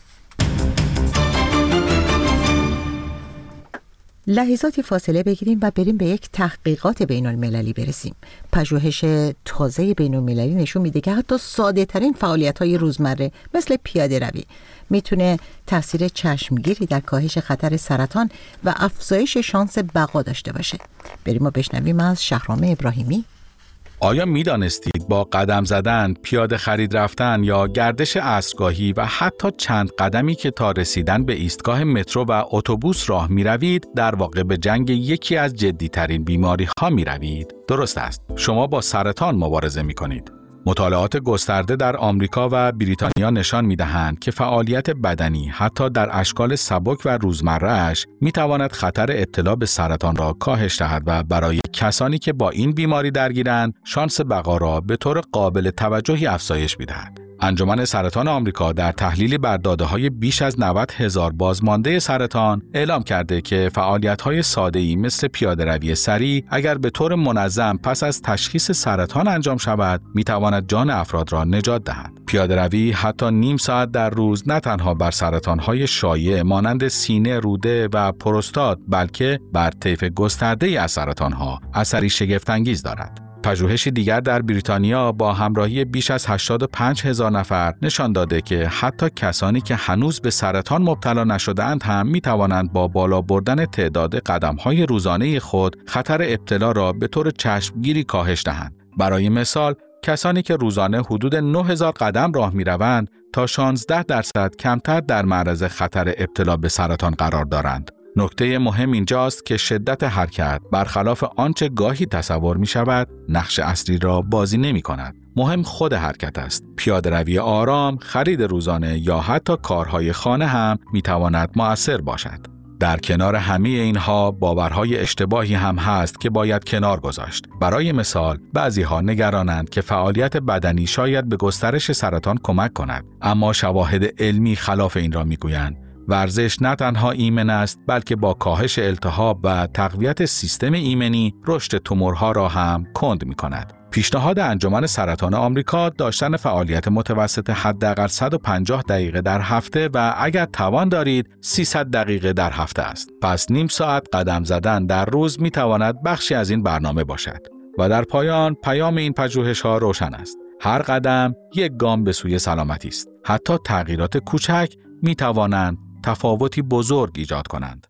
لحظاتی فاصله بگیریم و بریم به یک تحقیقات بین المللی برسیم. پژوهش تازه بین المللی نشون میده که حتی ساده ترین فعالیت های روزمره مثل پیاده روی میتونه تاثیر چشمگیری در کاهش خطر سرطان و افزایش شانس بقا داشته باشه. بریم و بشنویم از شهرام ابراهیمی. آیا می دانستید با قدم زدن، پیاده خرید رفتن یا گردش عصرگاهی و حتی چند قدمی که تا رسیدن به ایستگاه مترو و اتوبوس راه می روید، در واقع به جنگ یکی از جدی‌ترین بیماری ها می روید؟ درست است. شما با سرطان مبارزه می کنید. مطالعات گسترده در آمریکا و بریتانیا نشان می‌دهند که فعالیت بدنی حتی در اشکال سبک و روزمره‌اش می‌تواند خطر ابتلا به سرطان را کاهش دهد و برای کسانی که با این بیماری درگیرند شانس بقا را به طور قابل توجهی افزایش می‌دهد. انجمن سرطان آمریکا در تحلیلی بر داده‌های بیش از نود هزار بازمانده سرطان اعلام کرده که فعالیت‌های ساده‌ای مثل پیاده‌روی سریع اگر به طور منظم پس از تشخیص سرطان انجام شود، می‌تواند جان افراد را نجات دهد. پیاده‌روی حتی نیم ساعت در روز نه تنها بر سرطان‌های شایع مانند سینه، روده و پروستات، بلکه بر طیف گسترده‌ای از سرطان‌ها اثری شگفت‌انگیز دارد. پژوهشی دیگر در بریتانیا با همراهی بیش از هشتاد و پنج هزار نفر نشان داده که حتی کسانی که هنوز به سرطان مبتلا نشده‌اند هم می‌توانند با بالا بردن تعداد قدم‌های روزانه خود خطر ابتلا را به طور چشمگیری کاهش دهند. برای مثال، کسانی که روزانه حدود نه هزار قدم راه می‌روند تا شانزده درصد کمتر در معرض خطر ابتلا به سرطان قرار دارند. نکته مهم اینجاست که شدت حرکت برخلاف آنچه گاهی تصور می شود نقش اصلی را بازی نمی کند. مهم خود حرکت است. پیاده‌روی آرام، خرید روزانه یا حتی کارهای خانه هم می تواند مؤثر باشد. در کنار همه اینها باورهای اشتباهی هم هست که باید کنار گذاشت. برای مثال، بعضی‌ها نگرانند که فعالیت بدنی شاید به گسترش سرطان کمک کند، اما شواهد علمی خلاف این را می‌گویند. ورزش نه تنها ایمن است، بلکه با کاهش التهاب و تقویت سیستم ایمنی رشد تومورها را هم کند می‌کند. پیشنهاد انجمن سرطان آمریکا داشتن فعالیت متوسط حداقل صد و پنجاه دقیقه در هفته و اگر توان دارید سیصد دقیقه در هفته است. پس نیم ساعت قدم زدن در روز می‌تواند بخشی از این برنامه باشد. و در پایان پیام این پژوهش‌ها روشن است. هر قدم یک گام به سوی سلامتی است. حتی تغییرات کوچک می‌توانند تفاوتی بزرگ ایجاد کنند.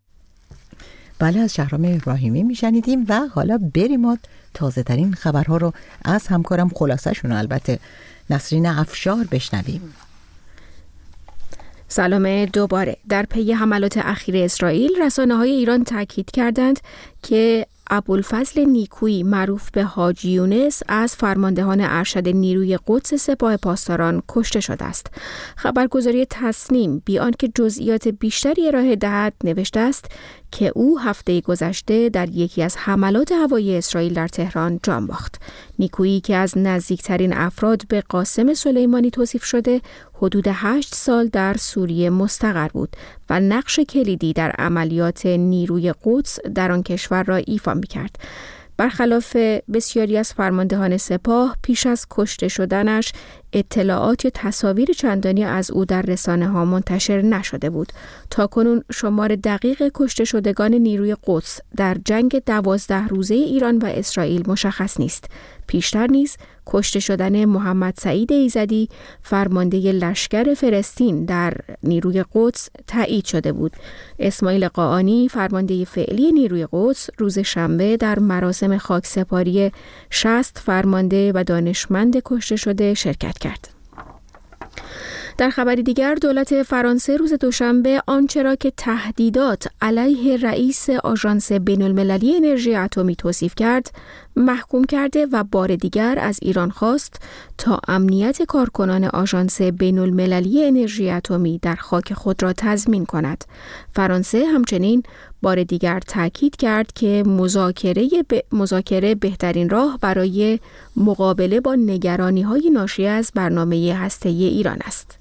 بله، از شهرام ابراهیمی میشنیدیم و حالا بریم و تازه ترین خبرها رو از همکارم خلاصه شون البته نسرین افشار بشنویم. سلام دوباره. در پی حملات اخیر اسرائیل رسانه‌های ایران تاکید کردند که ابوالفضل نیکویی معروف به حاجی یونس از فرماندهان ارشد نیروی قدس سپاه پاسداران کشته شده است. خبرگزاری تصنیم بی آنکه جزئیات بیشتری ارائه دهد نوشته است که او هفته گذشته در یکی از حملات هوایی اسرائیل در تهران جان باخت. نیکویی که از نزدیکترین افراد به قاسم سلیمانی توصیف شده، حدود هشت سال در سوریه مستقر بود و نقش کلیدی در عملیات نیروی قدس در آن کشور را ایفا می‌کرد. برخلاف بسیاری از فرماندهان سپاه، پیش از کشته شدنش اطلاعات یا تصاویر چندانی از او در رسانه ها منتشر نشده بود. تاکنون شمار دقیق کشته شدگان نیروی قدس در جنگ دوازده روزه ایران و اسرائیل مشخص نیست. پیشتر نیز کشته شدن محمد سعید ایزدی فرمانده لشکر فلسطین در نیروی قدس تایید شده بود. اسماعیل قاآنی فرمانده فعلی نیروی قدس روز شنبه در مراسم خاکسپاری شصت فرمانده و دانشمند کشته شده شرکت کرد. در خبری دیگر دولت فرانسه روز دوشنبه آنچه را که تهدیدات علیه رئیس آژانس بین‌المللی انرژی اتمی توصیف کرد محکوم کرده و بار دیگر از ایران خواست تا امنیت کارکنان آژانس بین‌المللی انرژی اتمی در خاک خود را تضمین کند. فرانسه همچنین بار دیگر تاکید کرد که مذاکره ب... مذاکره بهترین راه برای مقابله با نگرانی‌های ناشی از برنامه هسته‌ای ایران است.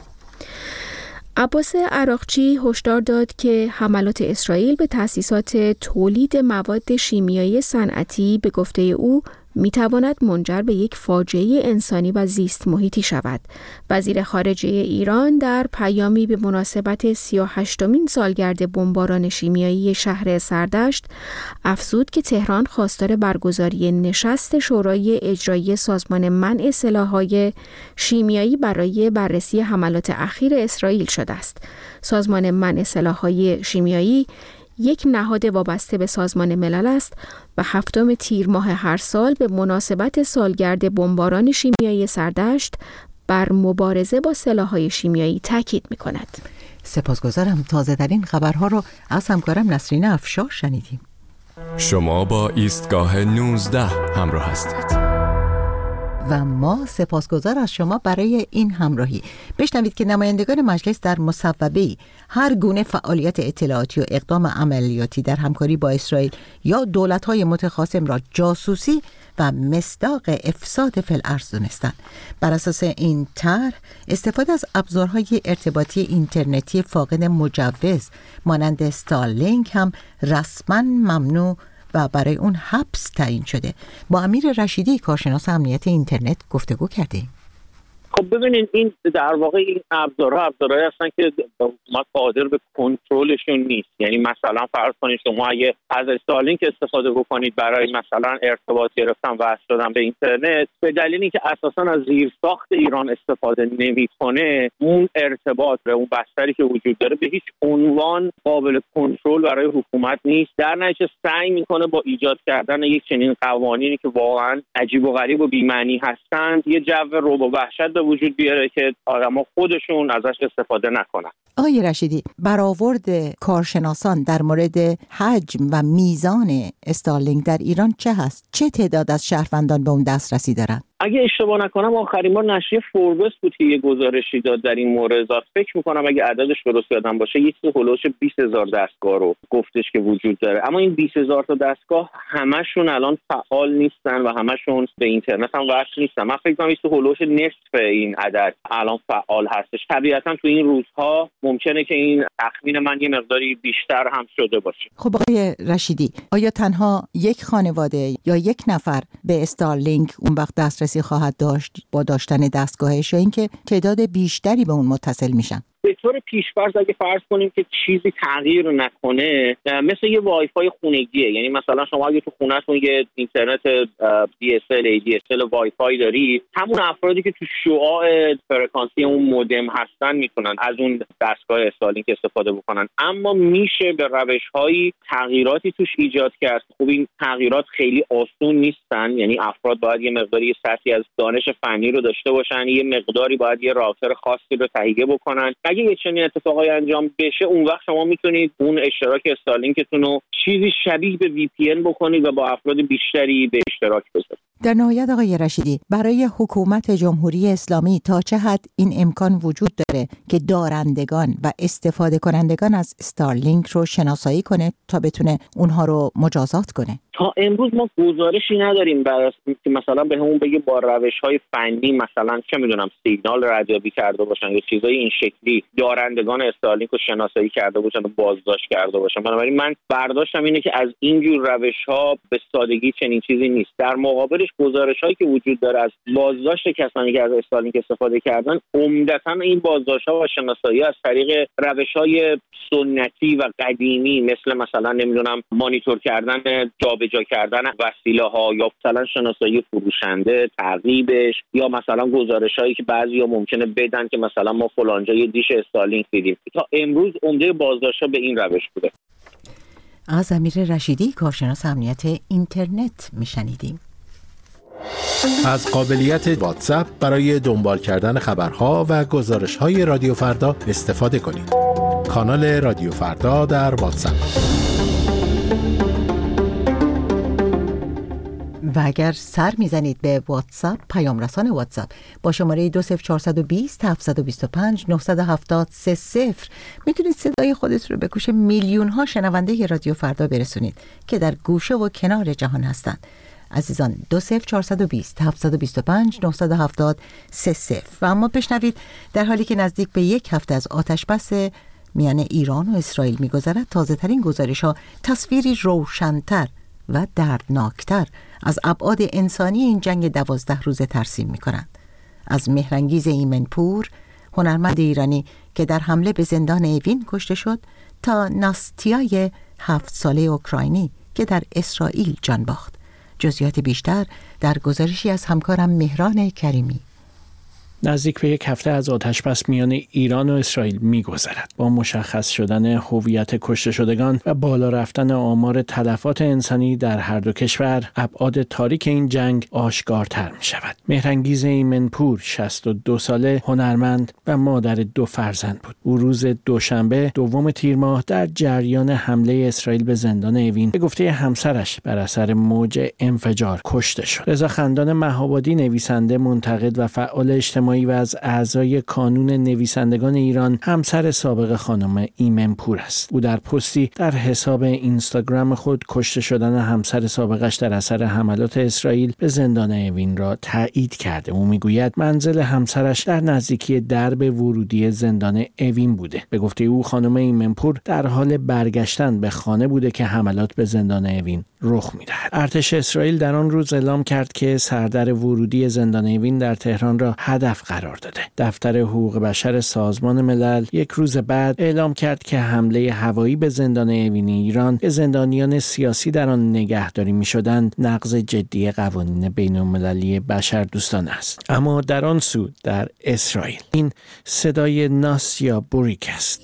عباس عراقچی هشدار داد که حملات اسرائیل به تأسیسات تولید مواد شیمیایی صنعتی به گفته او میتواند منجر به یک فاجعه انسانی و زیست محیطی شود. وزیر خارجه ایران در پیامی به مناسبت سی و هشتمین سالگرد بمباران شیمیایی شهر سردشت افزود که تهران خواستار برگزاری نشست شورای اجرایی سازمان منع سلاح‌های شیمیایی برای بررسی حملات اخیر اسرائیل شده است. سازمان منع سلاح‌های شیمیایی یک نهاد وابسته به سازمان ملل است و هفتم تیر ماه هر سال به مناسبت سالگرد بمباران شیمیایی سردشت بر مبارزه با سلاح‌های شیمیایی تاکید می‌کند. سپاسگزارم. تازه ترین خبرها رو از همکارم نسرین افشار شنیدیم. شما با ایستگاه نوزده همراه هستید. و ما سپاسگزار از شما برای این همراهی. بشنوید که نمایندگان مجلس در مصوبه‌ای هر گونه فعالیت اطلاعاتی و اقدام عملیاتی در همکاری با اسرائیل یا دولت‌های متخاصم را جاسوسی و مصداق افساد فی الارض دونستند. بر اساس این طرح استفاده از ابزارهای ارتباطی اینترنتی فاقد مجوز مانند استارلینک هم رسما ممنوع و برای اون حبس تعیین شده. با امیر رشیدی کارشناس امنیت اینترنت گفتگو کردیم. خب ببینید این در واقع این ابزارها ابزارهایی هستن که حکومت قادر به کنترلشون نیست. یعنی مثلا فرض کنید شما اگه از استارلینک استفاده بکنید برای مثلا ارتباط گرفتن و وصل شدن به اینترنت، به دلیل اینکه اساسا از زیرساخت ایران استفاده نمیکنه، اون ارتباط به اون بستری که وجود داره به هیچ عنوان قابل کنترل برای حکومت نیست. در نتیجه سعی میکنه با ایجاد کردن یک چنین قوانینی که واقعا عجیب و غریب و بی‌معنی هستند یه جو رعب و وحشت وجود بیاره که آدم‌ها خودشون ازش استفاده نکنن. آقای رشیدی، برآورد کارشناسان در مورد حجم و میزان استارلینک در ایران چه هست؟ چه تعداد از شهروندان به اون دسترسی دارن؟ اگه اشتباه نکنم آخرین بار نشریه فوربس بود که یه گزارشی داد در این مورد. فکر میکنم اگه عددش درست یادم باشه یک هولوش بیست هزار دستگاه رو گفتش که وجود داره. اما این بیست هزار تا دستگاه همشون الان فعال نیستن و همشون به اینترنت هم وصل نیستن. من فکر کنم یک هولوش نصف این عدد الان فعال هستش. طبیعتا تو این روزها ممکنه که این تخمین من یه مقداری بیشتر هم شده باشه. خب آقای رشیدی، آیا تنها یک خانواده یا یک نفر به استارلینک اون وقت دسترسی خواهد داشت با داشتن دستگاهش، یا اینکه تعداد بیشتری به اون متصل میشن؟ به طور پیش‌فرض اگه فرض کنیم که چیزی تغییر نکنه، مثل یه وای فای خونگیه. یعنی مثلا شما اگه تو خونه‌تون یه اینترنت دی اس ال ای دی اس ال وای فای دارید، همون افرادی که تو شعاع فرکانسی اون مودم هستن میتونن از اون دستگاه استارلینک استفاده بکنن. اما میشه به روش‌های تغییراتی توش ایجاد کرد. خب این تغییرات خیلی آسون نیستن. یعنی افراد باید یه مقداری سطحی از دانش فنی رو داشته باشن، یه مقداری باید یه راوتر خاصی رو تهیه بکنن. اگه یه چنین اتفاقی انجام بشه، اون وقت شما میتونید اون اشتراک استارلینکتون رو چیزی شبیه به وی پی ان بکنید و با افراد بیشتری به اشتراک بذارید. در نهایت آقای رشیدی، برای حکومت جمهوری اسلامی تا چه حد این امکان وجود داره که دارندگان و استفاده کنندگان از استارلینک رو شناسایی کنه تا بتونه اونها رو مجازات کنه؟ تا امروز ما گزارشی نداریم برای که مثلا به همون بگه با روش‌های فنی مثلا چه میدونم سیگنال ردیابی کرده باشن یا چیزای این شکلی دارندگان استارلینک رو شناسایی کرده باشن و بازداشت کرده باشن. بنابراین من برداشتم اینه که از این جور روش‌ها به سادگی چنین چیزی نیست. در مقابلش گزارش‌هایی که وجود داره از بازداشت کسانی که از استارلینک استفاده کردن، عمدتاً این بازداشت‌ها و شناسایی از طریق روش‌های سنتی و قدیمی مثل مثلا نمیدونم مانیتور کردن جابجا کردن وسیله‌ها یا مثلا شناسایی فروشنده، تعقیبش، یا مثلا گزارش‌هایی که بعضیا ممکنه بدن که مثلا ما فلان جا یه دیش استارلینک دیدیم. تا امروز عمده بازداشت‌ها به این روش بوده. از امیر رشیدی کارشناس امنیت اینترنت میشنیدیم. از قابلیت واتساپ برای دنبال کردن خبرها و گزارش‌های رادیو فردا استفاده کنید. کانال رادیو فردا در واتساپ. و اگر سر میزنید به واتساپ، پیام رسان واتساپ با شماره دو صفر چهار دو صفر هفت دو پنج نه هفت سه صفر میتونید صدای خودت رو به گوش میلیون ها شنونده رادیو فردا برسونید که در گوشه و کنار جهان هستند. عزیزان، دو صفر چهار دو صفر هفت دو پنج نه هفت سه صفر. و اما بشنوید در حالی که نزدیک به یک هفته از آتش بس میان ایران و اسرائیل میگذرد، تازه ترین گزارش ها تصویری روشن‌تر و دردناکتر از ابعاد انسانی این جنگ دوازده روزه ترسیم می کنند. از مهرانگیز ایمنپور، هنرمند ایرانی که در حمله به زندان اوین کشته شد، تا ناستیای هفت ساله اوکراینی که در اسرائیل جان باخت. جزئیات بیشتر در گزارشی از همکارم مهران کریمی. نزدیک به یک هفته از آتش‌بس میان ایران و اسرائیل می‌گذرد. با مشخص شدن هویت کشته شدگان و بالا رفتن آمار تلفات انسانی در هر دو کشور، ابعاد تاریک این جنگ آشکارتر می‌شود. مهرانگیز ایمنپور، شصت و دو ساله، هنرمند و مادر دو فرزند بود. او روز دوشنبه دوم تیر ماه در جریان حمله اسرائیل به زندان اوین به گفته همسرش بر اثر موج انفجار کشته شد. رضا خندان مهابادی، نویسنده، منتقد و فعال اجتماعی و از اعضای کانون نویسندگان ایران، همسر سابق خانم ایمنپور است. او در پستی در حساب اینستاگرام خود کشته شدن همسر سابقش در اثر حملات اسرائیل به زندان اوین را تایید کرده. او میگوید منزل همسرش در نزدیکی درب ورودی زندان اوین بوده. به گفته او خانم ایمنپور در حال برگشتن به خانه بوده که حملات به زندان اوین رخ می‌دهد. ارتش اسرائیل در آن روز اعلام کرد که سردر ورودی زندان اوین در تهران را هدف قرار داده. دفتر حقوق بشر سازمان ملل یک روز بعد اعلام کرد که حمله هوایی به زندان اوین ایران که زندانیان سیاسی در آن نگهداری می‌شدند نقض جدی قوانین بین‌المللی بشردوستانه است. اما در آن سو در اسرائیل این صدای ناسیا بوریک است.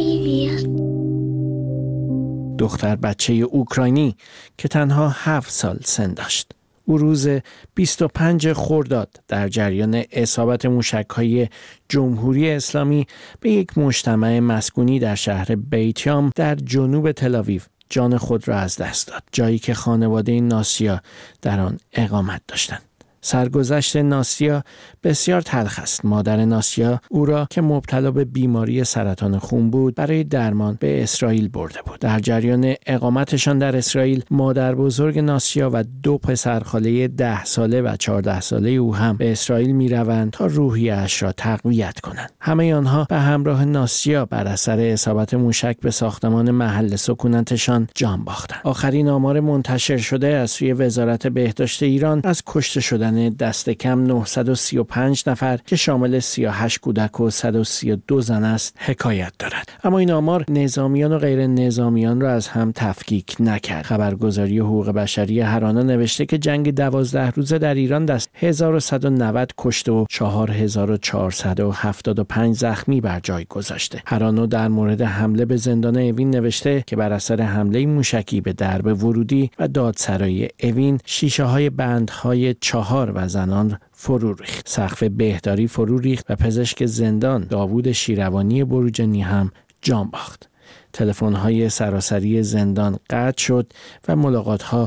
دختر بچه اوکراینی که تنها هفت سال سن داشت. او روز بیست و پنج خرداد در جریان اصابت موشک‌های جمهوری اسلامی به یک مجتمع مسکونی در شهر بیتیام در جنوب تل‌آویو جان خود را از دست داد، جایی که خانواده ناسیا در آن اقامت داشتند. سرگذشت ناسیا بسیار تلخ است. مادر ناسیا او را که مبتلا به بیماری سرطان خون بود برای درمان به اسرائیل برده بود. در جریان اقامتشان در اسرائیل، مادر بزرگ ناسیا و دو پسرخاله ده ساله و چهارده ساله او هم به اسرائیل می روند تا روحیه‌اش را تقویت کنند. همه آنها به همراه ناسیا بر اثر اصابت موشک به ساختمان محل سکونتشان جان باختند. آخرین آمار منتشر شده از سوی وزارت بهداشت ایران از کشته شدن دست کم نهصد و سی و پنج نفر که شامل سی و هشت کودک و صد و سی و دو زن است حکایت دارد. اما این آمار نظامیان و غیر نظامیان را از هم تفکیک نکرد. خبرگزاری حقوق بشری هرانا نوشته که جنگ دوازده روزه در ایران دست هزار و صد و نود کشته و چهار هزار و چهارصد و هفتاد و پنج زخمی بر جای گذاشته. هرانا در مورد حمله به زندان اوین نوشته که بر اثر حمله موشکی به درب ورودی و دادسرای اوین، شیشه های بندهای چهار و زنان فرو ریخت. سقف بهداری فرو ریخت و پزشک زندان داوود شیروانی بروجنی هم جان باخت. تلفن‌های سراسری زندان قطع شد و ملاقات‌ها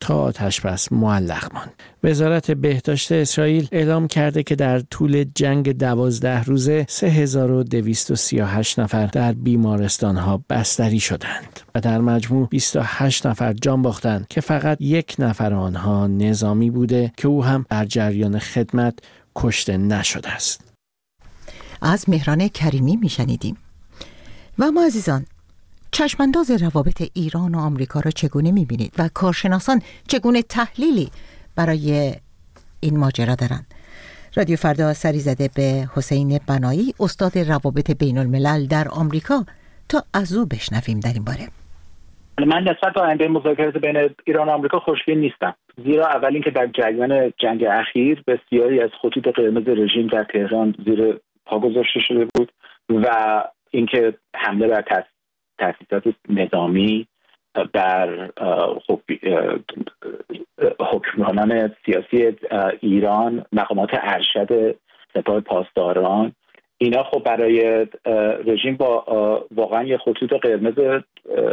تا آتشبس معلق ماند. وزارت بهداشت اسرائیل اعلام کرده که در طول جنگ دوازده روزه سه هزار و دویست و سی و هشت نفر در بیمارستان‌ها بستری شدند و در مجموع بیست و هشت نفر جان باختند که فقط یک نفر آنها نظامی بوده که او هم در جریان خدمت کشته نشده است. از مهران کریمی میشنیدیم. و ما عزیزان، چشمانداز روابط ایران و آمریکا را چگونه میبینید و کارشناسان چگونه تحلیلی برای این ماجرا دارند؟ رادیو فردا سری زده به حسین بنایی، استاد روابط بین الملل در آمریکا، تا از او بشنویم در این باره. من نسبت به آینده مذاکرات بین ایران و آمریکا خوشبین نیستم، زیرا اول اینکه در جریان جنگ اخیر بسیاری از خطوط قرمز رژیم در تهران زیر پا گذاشته شده بود و اینکه حمله بر تأسیسات نظامی، بر حکمرانان سیاسی ایران، مقامات ارشد سپاه پاسداران، اینا خب برای رژیم با واقعا یه خطوط قرمز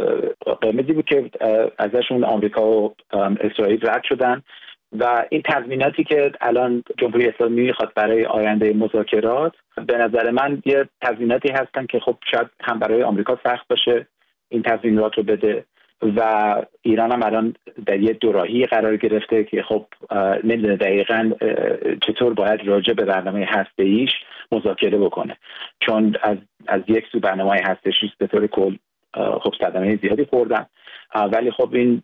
قرمزی بود که ازشون آمریکا و اسرائیل رد شدن و این تضمیناتی که الان جمهوری اسلامی میخواد برای آینده مذاکرات، به نظر من یه تضمیناتی هستن که خب شاید هم برای آمریکا سخت باشه این تضمینات رو بده و ایران هم الان در یه دوراهی قرار گرفته که خب نمیدونه دقیقاً چطور باید راجع به برنامه هسته‌ایش مذاکره بکنه، چون از از یک سو برنامه هسته‌ایش به طور کل خب صدمه زیادی خوردن، ولی خب این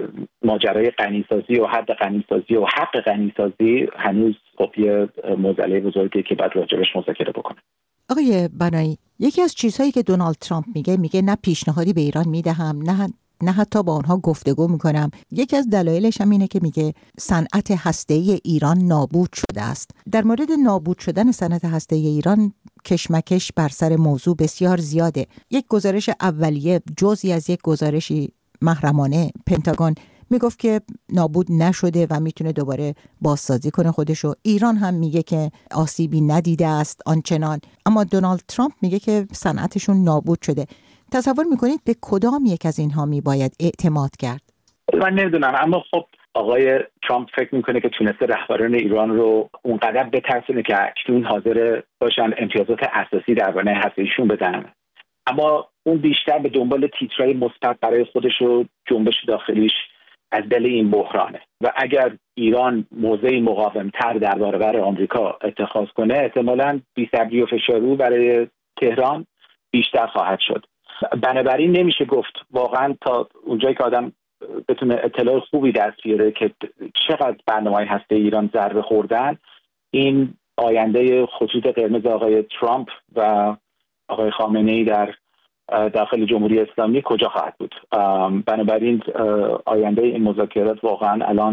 ماجرای غنیسازی و حد غنیسازی و حق غنیسازی هنوز خب یه معضله بزرگی که باید راجعش مذاکره بکنه. آقای بنایی، یکی از چیزهایی که دونالد ترامپ میگه میگه نه پیشنهادی به ایران میدهم، نه نه حتی با آنها گفتگو میکنم. یکی از دلایلش هم اینه که میگه صنعت هسته‌ای ایران نابود شده است. در مورد نابود شدن صنعت هسته‌ای ایران کشمکش بر سر موضوع بسیار زیاده. یک گزارش اولیه جزئی از یک گزارشی محرمانه پنتاگون میگفت که نابود نشده و میتونه دوباره بازسازی کنه خودشو. ایران هم میگه که آسیبی ندیده است آنچنان، اما دونالد ترامپ میگه که صنعتشون نابود شده. تصور میکنید به کدام یک از اینها میباید اعتماد کرد؟ من نمیدونم، اما خب آقای ترامپ فکر میکنه که تونسته رهبران ایران رو اونقدر بترسونه که اکنون حاضر باشن امتیازات اساسی درباره هسته‌ایشون بدن، اما اون بیشتر به دنبال تیترهای مثبت برای خودش و جنبش داخلیش از دل این بحرانه و اگر ایران موضعی مقاومتر در برابر آمریکا اتخاذ کنه، احتمالاً بی‌صبری و فشار رو برای تهران بیشتر خواهد شد. بنابراین نمیشه گفت واقعا تا اونجایی که آدم بتونه اطلاع خوبی دست بیاره که چقدر برنامه‌های هسته‌ای ایران ضربه خوردن، این آینده خطوط قرمز آقای ترامپ و آقای خامنه‌ای در داخل جمهوری اسلامی کجا خواهد بود. بنابراین آینده این مذاکرات واقعا الان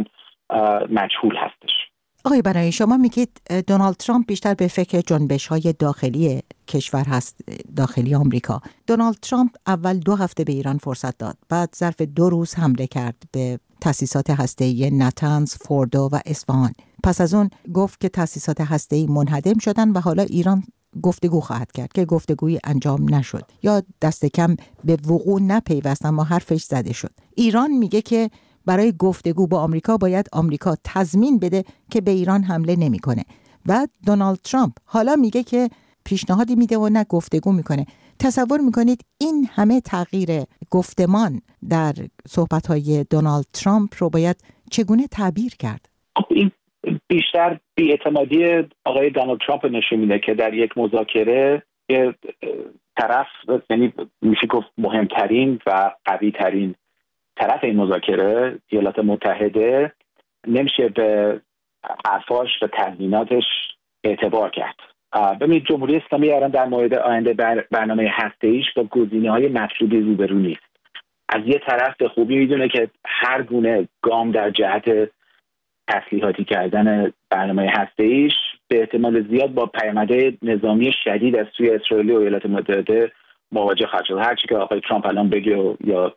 مجهول هستش. آقای بنایی، شما میگید دونالد ترامپ بیشتر به فکر جنبش‌های داخلی کشور هست، داخلی آمریکا. دونالد ترامپ اول دو هفته به ایران فرصت داد، بعد ظرف دو روز حمله کرد به تأسیسات هسته‌ای نتنز، فوردو و اصفهان. پس از اون گفت که تأسیسات هسته‌ای منهدم شدن و حالا ایران گفتگو خواهد کرد که گفتگویی انجام نشد یا دست کم به وقوع نپیوست، اما حرفش زده شد. ایران میگه که برای گفتگو با آمریکا باید آمریکا تضمین بده که به ایران حمله نمیکنه. بعد دونالد ترامپ حالا میگه که پیشنهادی میده و نه گفتگو میکنه. تصور میکنید این همه تغییر گفتمان در صحبت‌های دونالد ترامپ رو باید چگونه تعبیر کرد؟ این بیشتر بی‌اعتمادی آقای دونالد ترامپ نشون میده که در یک مذاکره یه طرف، یعنی میشه گفت مهمترین و قوی ترین طرف این مذاکره، ایالات متحده، نمیشه به حرفاش و تضمیناتش اعتبار کرد. ببینید جمهوری اسلامی الان در مورد آینده برنامه هسته‌ایش با گزینه‌های مطلوبی روبرو نیست. از یه طرف به خوبی میدونه که هر گونه گام در جهت تسلیحاتی کردن برنامه هسته‌ایش به احتمال زیاد با پیامدهای نظامی شدید از سوی اسرائیل و ایالات متحده مواجه خواهد شد، هرچی که آقای ترامپ الان بگه یا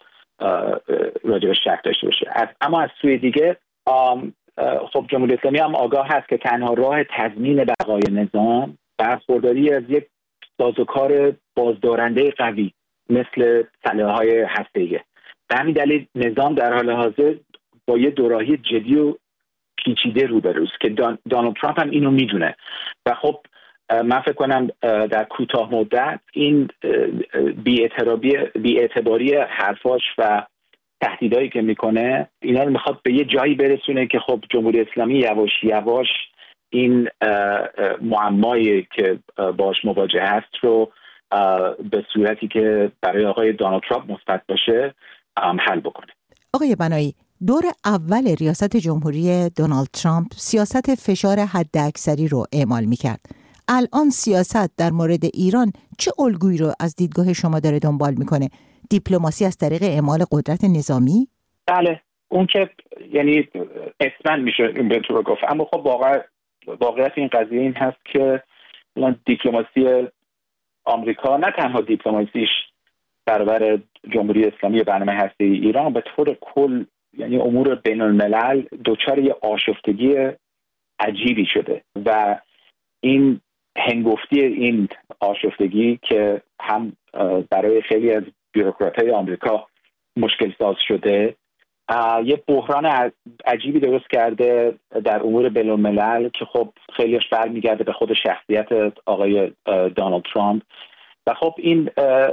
راجبش شک داشته باشه. اما از سوی دیگه خب جمهوری اسلامی هم آگاه هست که تنها راه تضمین بقای نظام برخورداری از یک سازوکار بازدارنده قوی مثل سلاح‌های هسته‌ایه. به همین دلیل نظام در حال حاضر با یه دوراهی جدی و پیچیده روبروست که دان، دانالد ترامپ هم اینو میدونه و خب من فکر کنم در کوتاه مدت این بی‌اعتباری حرفاش و تهدیدایی که میکنه اینا رو میخواد به یه جایی برسونه که خب جمهوری اسلامی یواش یواش این معمایی که باش مواجه هست رو به صورتی که برای آقای دونالد ترامپ مثبت باشه حل بکنه. آقای بنایی، دور اول ریاست جمهوری دونالد ترامپ سیاست فشار حداکثری رو اعمال میکرد. الان سیاست در مورد ایران چه الگویی رو از دیدگاه شما داره دنبال میکنه؟ دیپلماسی از طریق اعمال قدرت نظامی؟ بله، اون که یعنی اسماً میشه به طور گفت، اما خب واقع واقعیت این قضیه این هست که دیپلماسی آمریکا نه تنها دیپلماسیش برابر جمهوری اسلامی برنامه هسته‌ای ایران به طور کل، یعنی امور بین الملل دچار یه آشفتگی عجیبی شده و این هنگفتی این آشفتگی که هم برای خیلی از بیروکرات‌های آمریکا مشکل ساز شده، یه بحران عجیبی درست کرده در امور بین الملل که خب خیلیش برمیگرده به خود شخصیت آقای دونالد ترامپ و خب این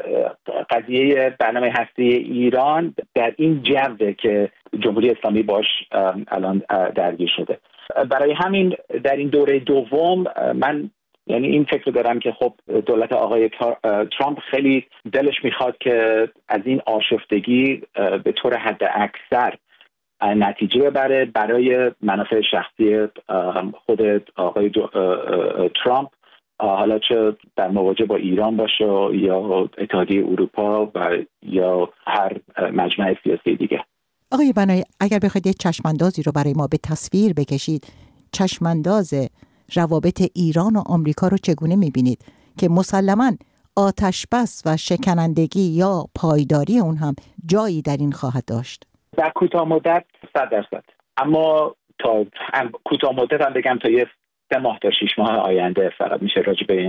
قضیه برنامه هسته‌ای ایران در این جوه که جمهوری اسلامی باش الان درگیر شده. برای همین در این دوره دوم من یعنی این فکر دارم که خب دولت آقای ترامپ خیلی دلش میخواد که از این آشفتگی به طور حد اکثر نتیجه ببره برای منافع شخصی خود آقای ترامپ، حالا چه در مواجهه با ایران باشه یا اتحادیه اروپا و یا هر مجمع سیاسی دیگه. آقای بنایی، اگر بخواید یک چشماندازی رو برای ما به تصویر بکشید، چشمانداز روابط ایران و آمریکا رو چگونه می‌بینید که مسلماً آتش‌بس و شکنندگی یا پایداری اون هم جایی در این خواهد داشت؟ در کوتاه مدت صد درصد، اما تا کوتاه مدت هم بگم تا یه سه ماه تا شش ماه آینده فقط میشه راجع به این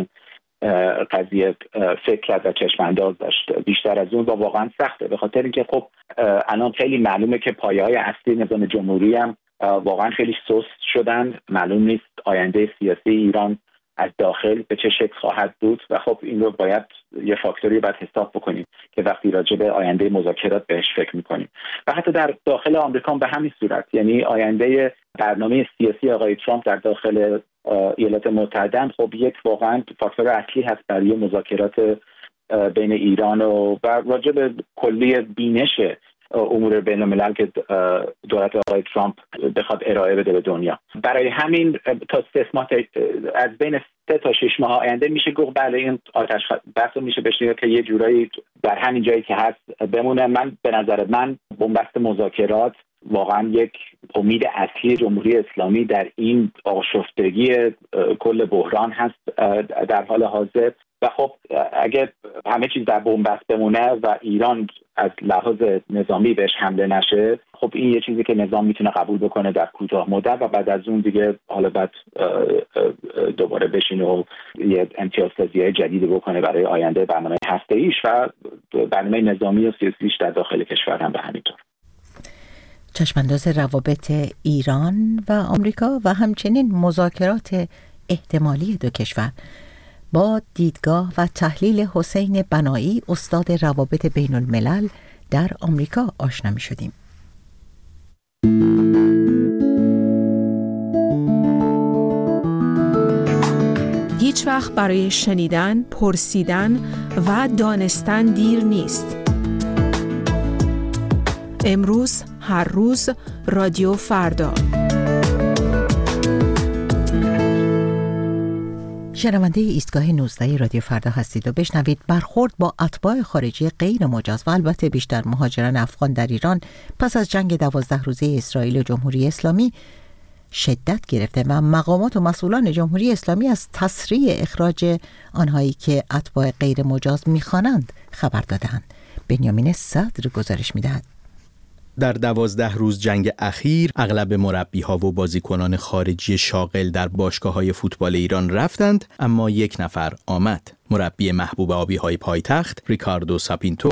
قضیه فکر کرد و چشمانداز داشت. بیشتر از اون با واقعا سخته، به خاطر اینکه خب الان خیلی معلومه که پایه‌های اصلی نظام جمهوری هم واقعا خیلی سست شدن. معلوم نیست آینده سیاسی ایران از داخل به چه شکل خواهد بود و خب این رو باید یه فاکتوری باید حساب بکنیم که وقتی راجع به آینده مذاکرات بهش فکر میکنیم و حتی در داخل آمریکا به همین صورت، یعنی آینده برنامه سیاسی آقای ترامپ در داخل ایالات متحده خب یک واقعا فاکتور اصلی هست برای مذاکرات بین ایران و و راجع به کلی بینش امور بین الملل که دولت آقای ترامپ بخواد ارائه بده به دنیا. برای همین تا سه ماه از بین سه تا شش ماه آینده میشه گفت بله این آتش بس رو میشه بشنید که یه جورایی در همین جایی که هست بمونه. من به نظر من بنبست مذاکرات واقعا یک امید اصلی جمهوری اسلامی در این آشفتگی کل بحران هست در حال حاضر و خب اگه همه چیز در بنبست بمونه و ایران از لحاظ نظامی بهش حمله نشه، خب این یه چیزی که نظام میتونه قبول بکنه در کوتاه مدت و بعد از اون دیگه حالا بعد دوباره بشینه و یه امتیازسازی جدیدی بکنه برای آینده برنامه هسته‌ایش و برنامه نظامی و سیاسیش در داخل کشور هم به همینطور. چشمانداز روابط ایران و آمریکا و همچنین مذاکرات احتمالی دو کشور با دیدگاه و تحلیل حسین بنایی، استاد روابط بین الملل در آمریکا آشنا می شدیم. هیچ وقت برای شنیدن، پرسیدن و دانستن دیر نیست. امروز، هر روز، رادیو فردا. شنونده ایستگاه نوزده رادیو فردا هستید و بشنوید برخورد با اتباع خارجی غیر مجاز و البته بیشتر مهاجران افغان در ایران پس از جنگ دوازده روزه اسرائیل و جمهوری اسلامی شدت گرفته و مقامات و مسئولان جمهوری اسلامی از تسریع اخراج آنهایی که اتباع غیر مجاز می‌خوانند خبر دادند. بنیامین صدر گزارش می‌دهد. در دوازده روز جنگ اخیر اغلب مربی‌ها و بازیکنان خارجی شاغل در باشگاه‌های فوتبال ایران رفتند، اما یک نفر آمد. مربی محبوب آبی‌های پایتخت ریکاردو ساپینتو.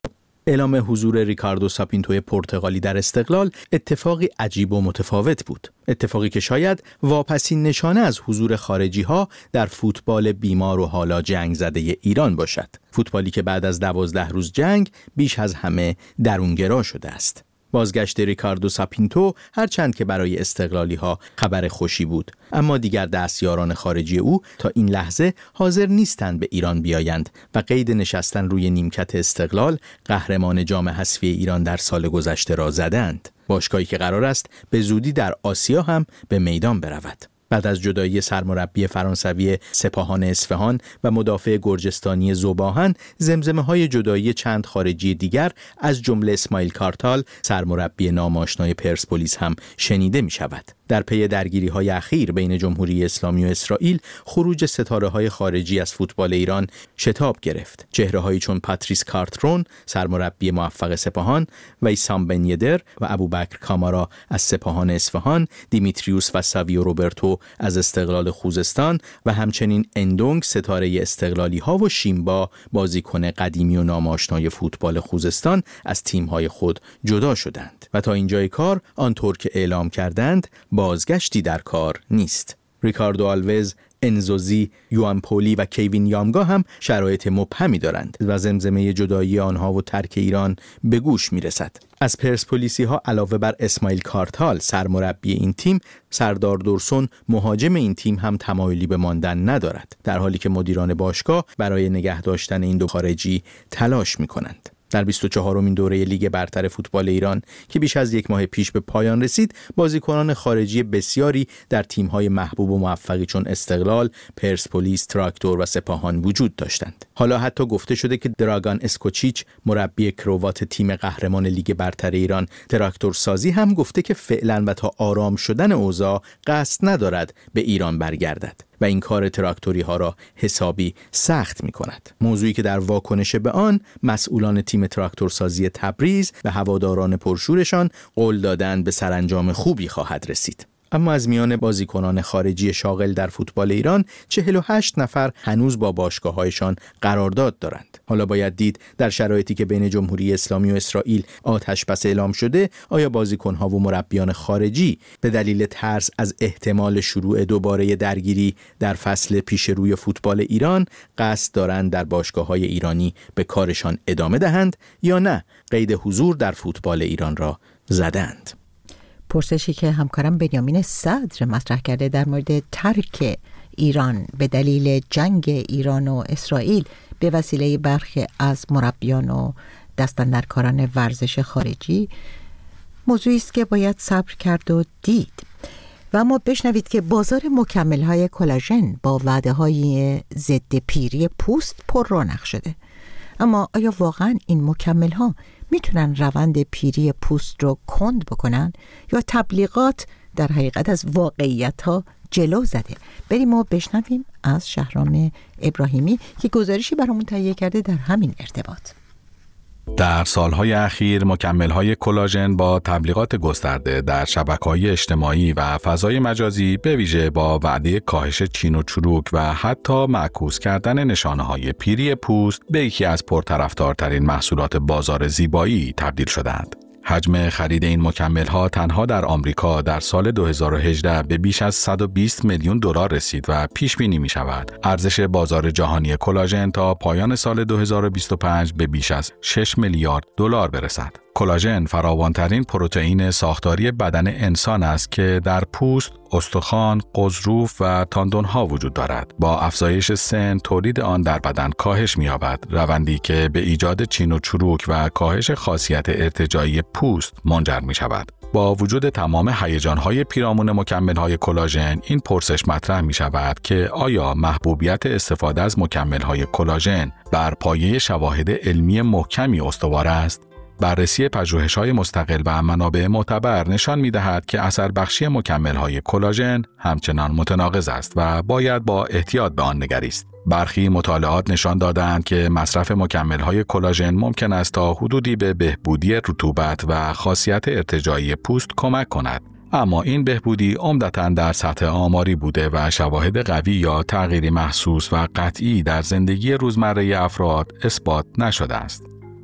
اعلام حضور ریکاردو ساپینتو پرتغالی در استقلال اتفاقی عجیب و متفاوت بود. اتفاقی که شاید واپسین نشانه از حضور خارجی ها در فوتبال بیمار و حالا جنگ زده ایران باشد. فوتبالی که بعد از دوازده روز جنگ بیش از همه درونگرا شده است. بازگشت ریکاردو ساپینتو هرچند که برای استقلالی ها خبر خوشی بود، اما دیگر دستیاران خارجی او تا این لحظه حاضر نیستند به ایران بیایند و قید نشستن روی نیمکت استقلال، قهرمان جام حذفی ایران در سال گذشته، را زدند. باشگاهی که قرار است به زودی در آسیا هم به میدان برود. بعد از جدایی سرمربی فرانسوی سپاهان اصفهان و مدافع گرجستانی ذوباهن، زمزمه‌های جدایی چند خارجی دیگر از جمله اسماعیل کارتال، سرمربی ناماشنای پرسپولیس هم شنیده می‌شود. در پی درگیری‌های اخیر بین جمهوری اسلامی و اسرائیل، خروج ستاره‌های خارجی از فوتبال ایران شتاب گرفت. چهره‌هایی چون پاتریس کارترون، سرمربی موفق سپاهان، و ایسام بن یدر و ابوبکر کامارا از سپاهان اصفهان، دیمیتریوس و ساویو روبرتو از استقلال خوزستان و همچنین اندونگ، ستاره استقلالی ها، و شیمبا، بازیکن قدیمی و ناماشنای فوتبال خوزستان، از تیم‌های خود جدا شدند و تا اینجای کار آنطور که اعلام کردند بازگشتی در کار نیست. ریکاردو آلوز، انزوزی، یوان پولی و کیوین یامگا هم شرایط مبهمی دارند و زمزمه جدایی آنها و ترک ایران به گوش میرسد. از پرسپولیسی ها علاوه بر اسماعیل کارتال، سرمربی این تیم، سردار دورسون، مهاجم این تیم، هم تمایلی به ماندن ندارد، در حالی که مدیران باشگاه برای نگه داشتن این دو خارجی تلاش می‌کنند. در بیست و چهارمین دوره لیگ برتر فوتبال ایران که بیش از یک ماه پیش به پایان رسید، بازیکنان خارجی بسیاری در تیم‌های محبوب و موفقی چون استقلال، پرسپولیس، تراکتور و سپاهان وجود داشتند. حالا حتی گفته شده که دراگان اسکوچیچ، مربی کروات تیم قهرمان لیگ برتر ایران، تراکتور سازی، هم گفته که فعلا و تا آرام شدن اوضاع قصد ندارد به ایران برگردد و این کار تراکتوری ها را حسابی سخت می کند. موضوعی که در واکنش به آن مسئولان تیم تراکتورسازی تبریز و هواداران پرشورشان قول دادند به سرانجام خوبی خواهد رسید. اما از میان بازیکنان خارجی شاغل در فوتبال ایران، چهل و هشت نفر هنوز با باشگاه‌هایشان قرارداد دارند. حالا باید دید در شرایطی که بین جمهوری اسلامی و اسرائیل آتش بس اعلام شده، آیا بازیکن‌ها و مربیان خارجی به دلیل ترس از احتمال شروع دوباره درگیری در فصل پیش روی فوتبال ایران قصد دارند در باشگاه‌های ایرانی به کارشان ادامه دهند یا نه قید حضور در فوتبال ایران را زدند؟ پرسشی که همکارم بنیامین صدر مطرح کرده در مورد ترک ایران به دلیل جنگ ایران و اسرائیل به وسیله برخی از مربیان و دستاندرکاران ورزش خارجی، موضوعی است که باید صبر کرد و دید. و اما بشنوید که بازار مکمل‌های کلاژن با وعده‌های ضد پیری پوست پر رونق شده. اما آیا واقعا این مکمل‌ها میتونن روند پیری پوست رو کند بکنن یا تبلیغات در حقیقت از واقعیت‌ها جلو زده؟ بریم و بشنویم از شهرام ابراهیمی که گزارشی برامون تهیه کرده در همین ارتباط. در سالهای اخیر مکمل‌های کلاژن با تبلیغات گسترده در شبکه‌های اجتماعی و فضای مجازی، به ویژه با وعده کاهش چین و چروک و حتی معکوس کردن نشانه‌های پیری پوست، به یکی از پرطرفدارترین محصولات بازار زیبایی تبدیل شدند. حجم خرید این مکمل‌ها تنها در آمریکا در سال دو هزار و هجده به بیش از صد و بیست میلیون دلار رسید و پیش بینی می‌شود ارزش بازار جهانی کلاژن تا پایان سال دو هزار و بیست و پنج به بیش از شش میلیارد دلار برسد. کلاژن فراوان‌ترین پروتئین ساختاری بدن انسان است که در پوست، استخوان، غضروف و تاندون‌ها وجود دارد. با افزایش سن، تولید آن در بدن کاهش می‌یابد، روندی که به ایجاد چین و چروک و کاهش خاصیت ارتجاعی پوست منجر می‌شود. با وجود تمام هیجان‌های پیرامون مکمل‌های کلاژن، این پرسش مطرح می‌شود که آیا محبوبیت استفاده از مکمل‌های کلاژن بر پایه شواهد علمی محکمی استوار است؟ بررسی پژوهش‌های مستقل و منابع معتبر نشان می‌دهد که اثر بخشی مکمل‌های کلاژن همچنان متناقض است و باید با احتیاط به آن نگریست. برخی مطالعات نشان دادند که مصرف مکمل‌های کلاژن ممکن است تا حدودی به بهبودی رطوبت و خاصیت ارتجاعی پوست کمک کند، اما این بهبودی عمدتاً در سطح آماری بوده و شواهد قوی یا تغییری محسوس و قطعی در زندگی روزمره افراد اثبات نشده است.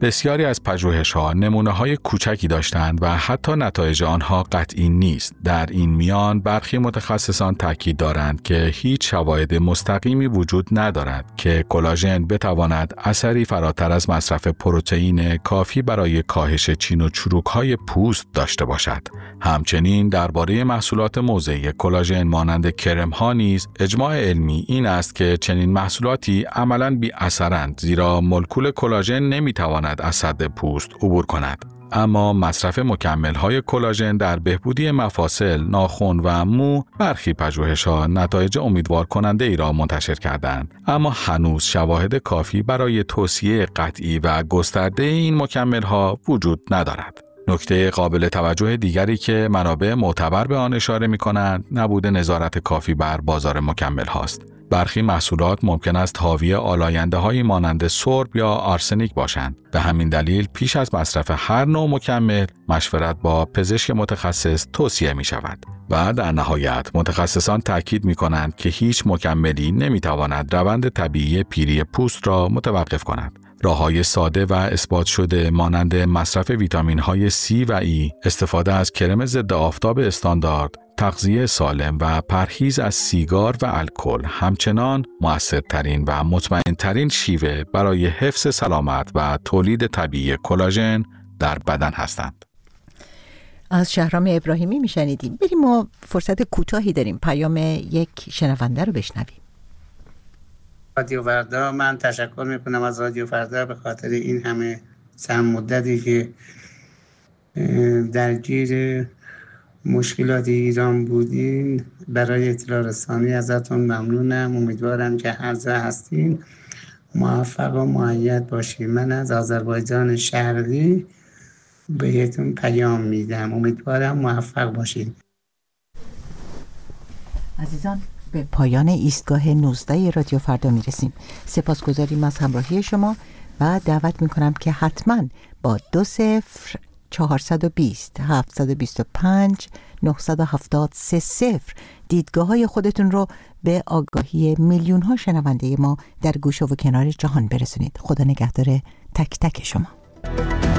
بسیاری از پژوهش‌ها نمونه‌های کوچکی داشتند و حتی نتایج آنها قطعی نیست. در این میان برخی متخصصان تاکید دارند که هیچ شواهد مستقیمی وجود ندارد که کلاژن بتواند اثری فراتر از مصرف پروتئین کافی برای کاهش چین و چروک‌های پوست داشته باشد. همچنین درباره محصولات موضعی کلاژن مانند کرم‌ها نیز اجماع علمی این است که چنین محصولاتی عملاً بی‌اثرند، زیرا مولکول کلاژن نمی‌تواند از سد پوست عبور کند. اما مصرف مکمل‌های کلاژن در بهبودی مفاصل، ناخن و مو برخی پژوهش‌ها نتایج امیدوار کننده ای را منتشر کردند، اما هنوز شواهد کافی برای توصیه قطعی و گسترده این مکمل‌ها وجود ندارد. نکته قابل توجه دیگری که منابع معتبر به آن اشاره می‌کنند، نبود نظارت کافی بر بازار مکمل هاست. برخی محصولات ممکن است حاوی آلاینده‌هایی مانند سرب یا آرسنیک باشند. به همین دلیل پیش از مصرف هر نوع مکمل مشورت با پزشک متخصص توصیه می‌شود. و در نهایت متخصصان تاکید می‌کنند که هیچ مکملی نمی‌تواند روند طبیعی پیری پوست را متوقف کند. راه‌های ساده و اثبات شده مانند مصرف ویتامین‌های C و E، استفاده از کرم ضد آفتاب استاندارد، تغذیه سالم و پرهیز از سیگار و الکل همچنان مؤثرترین و مطمئن‌ترین شیوه برای حفظ سلامت و تولید طبیعی کلاژن در بدن هستند. از شهرام ابراهیمی میشنیدیم. بریم، ما فرصت کوتاهی داریم، پیام یک شنونده رو بشنویم. رادیو فردا، من تشکر میکنم از رادیو فردا به خاطر این همه چند مدتی که درگیر مشکلات ایران بودین. برای اطلاع رسانی ازتون ممنونم. امیدوارم که هر جا هستین موفق و مؤید باشین. من از آذربایجان شرقی بهتون پیام میدم. امیدوارم موفق باشین. عزیزان، به پایان ایستگاه نوزده رادیو فردا میرسیم. سپاسگزاریم از همراهی شما و دعوت میکنم که حتما با دو صفر چهارصد و بیست هفتصد و بیست و پنج نهصد و هفتاد سه صفر دیدگاه های خودتون رو به آگاهی میلیون ها شنونده ما در گوشه و کنار جهان برسونید. خدا نگهدار تک تک شما.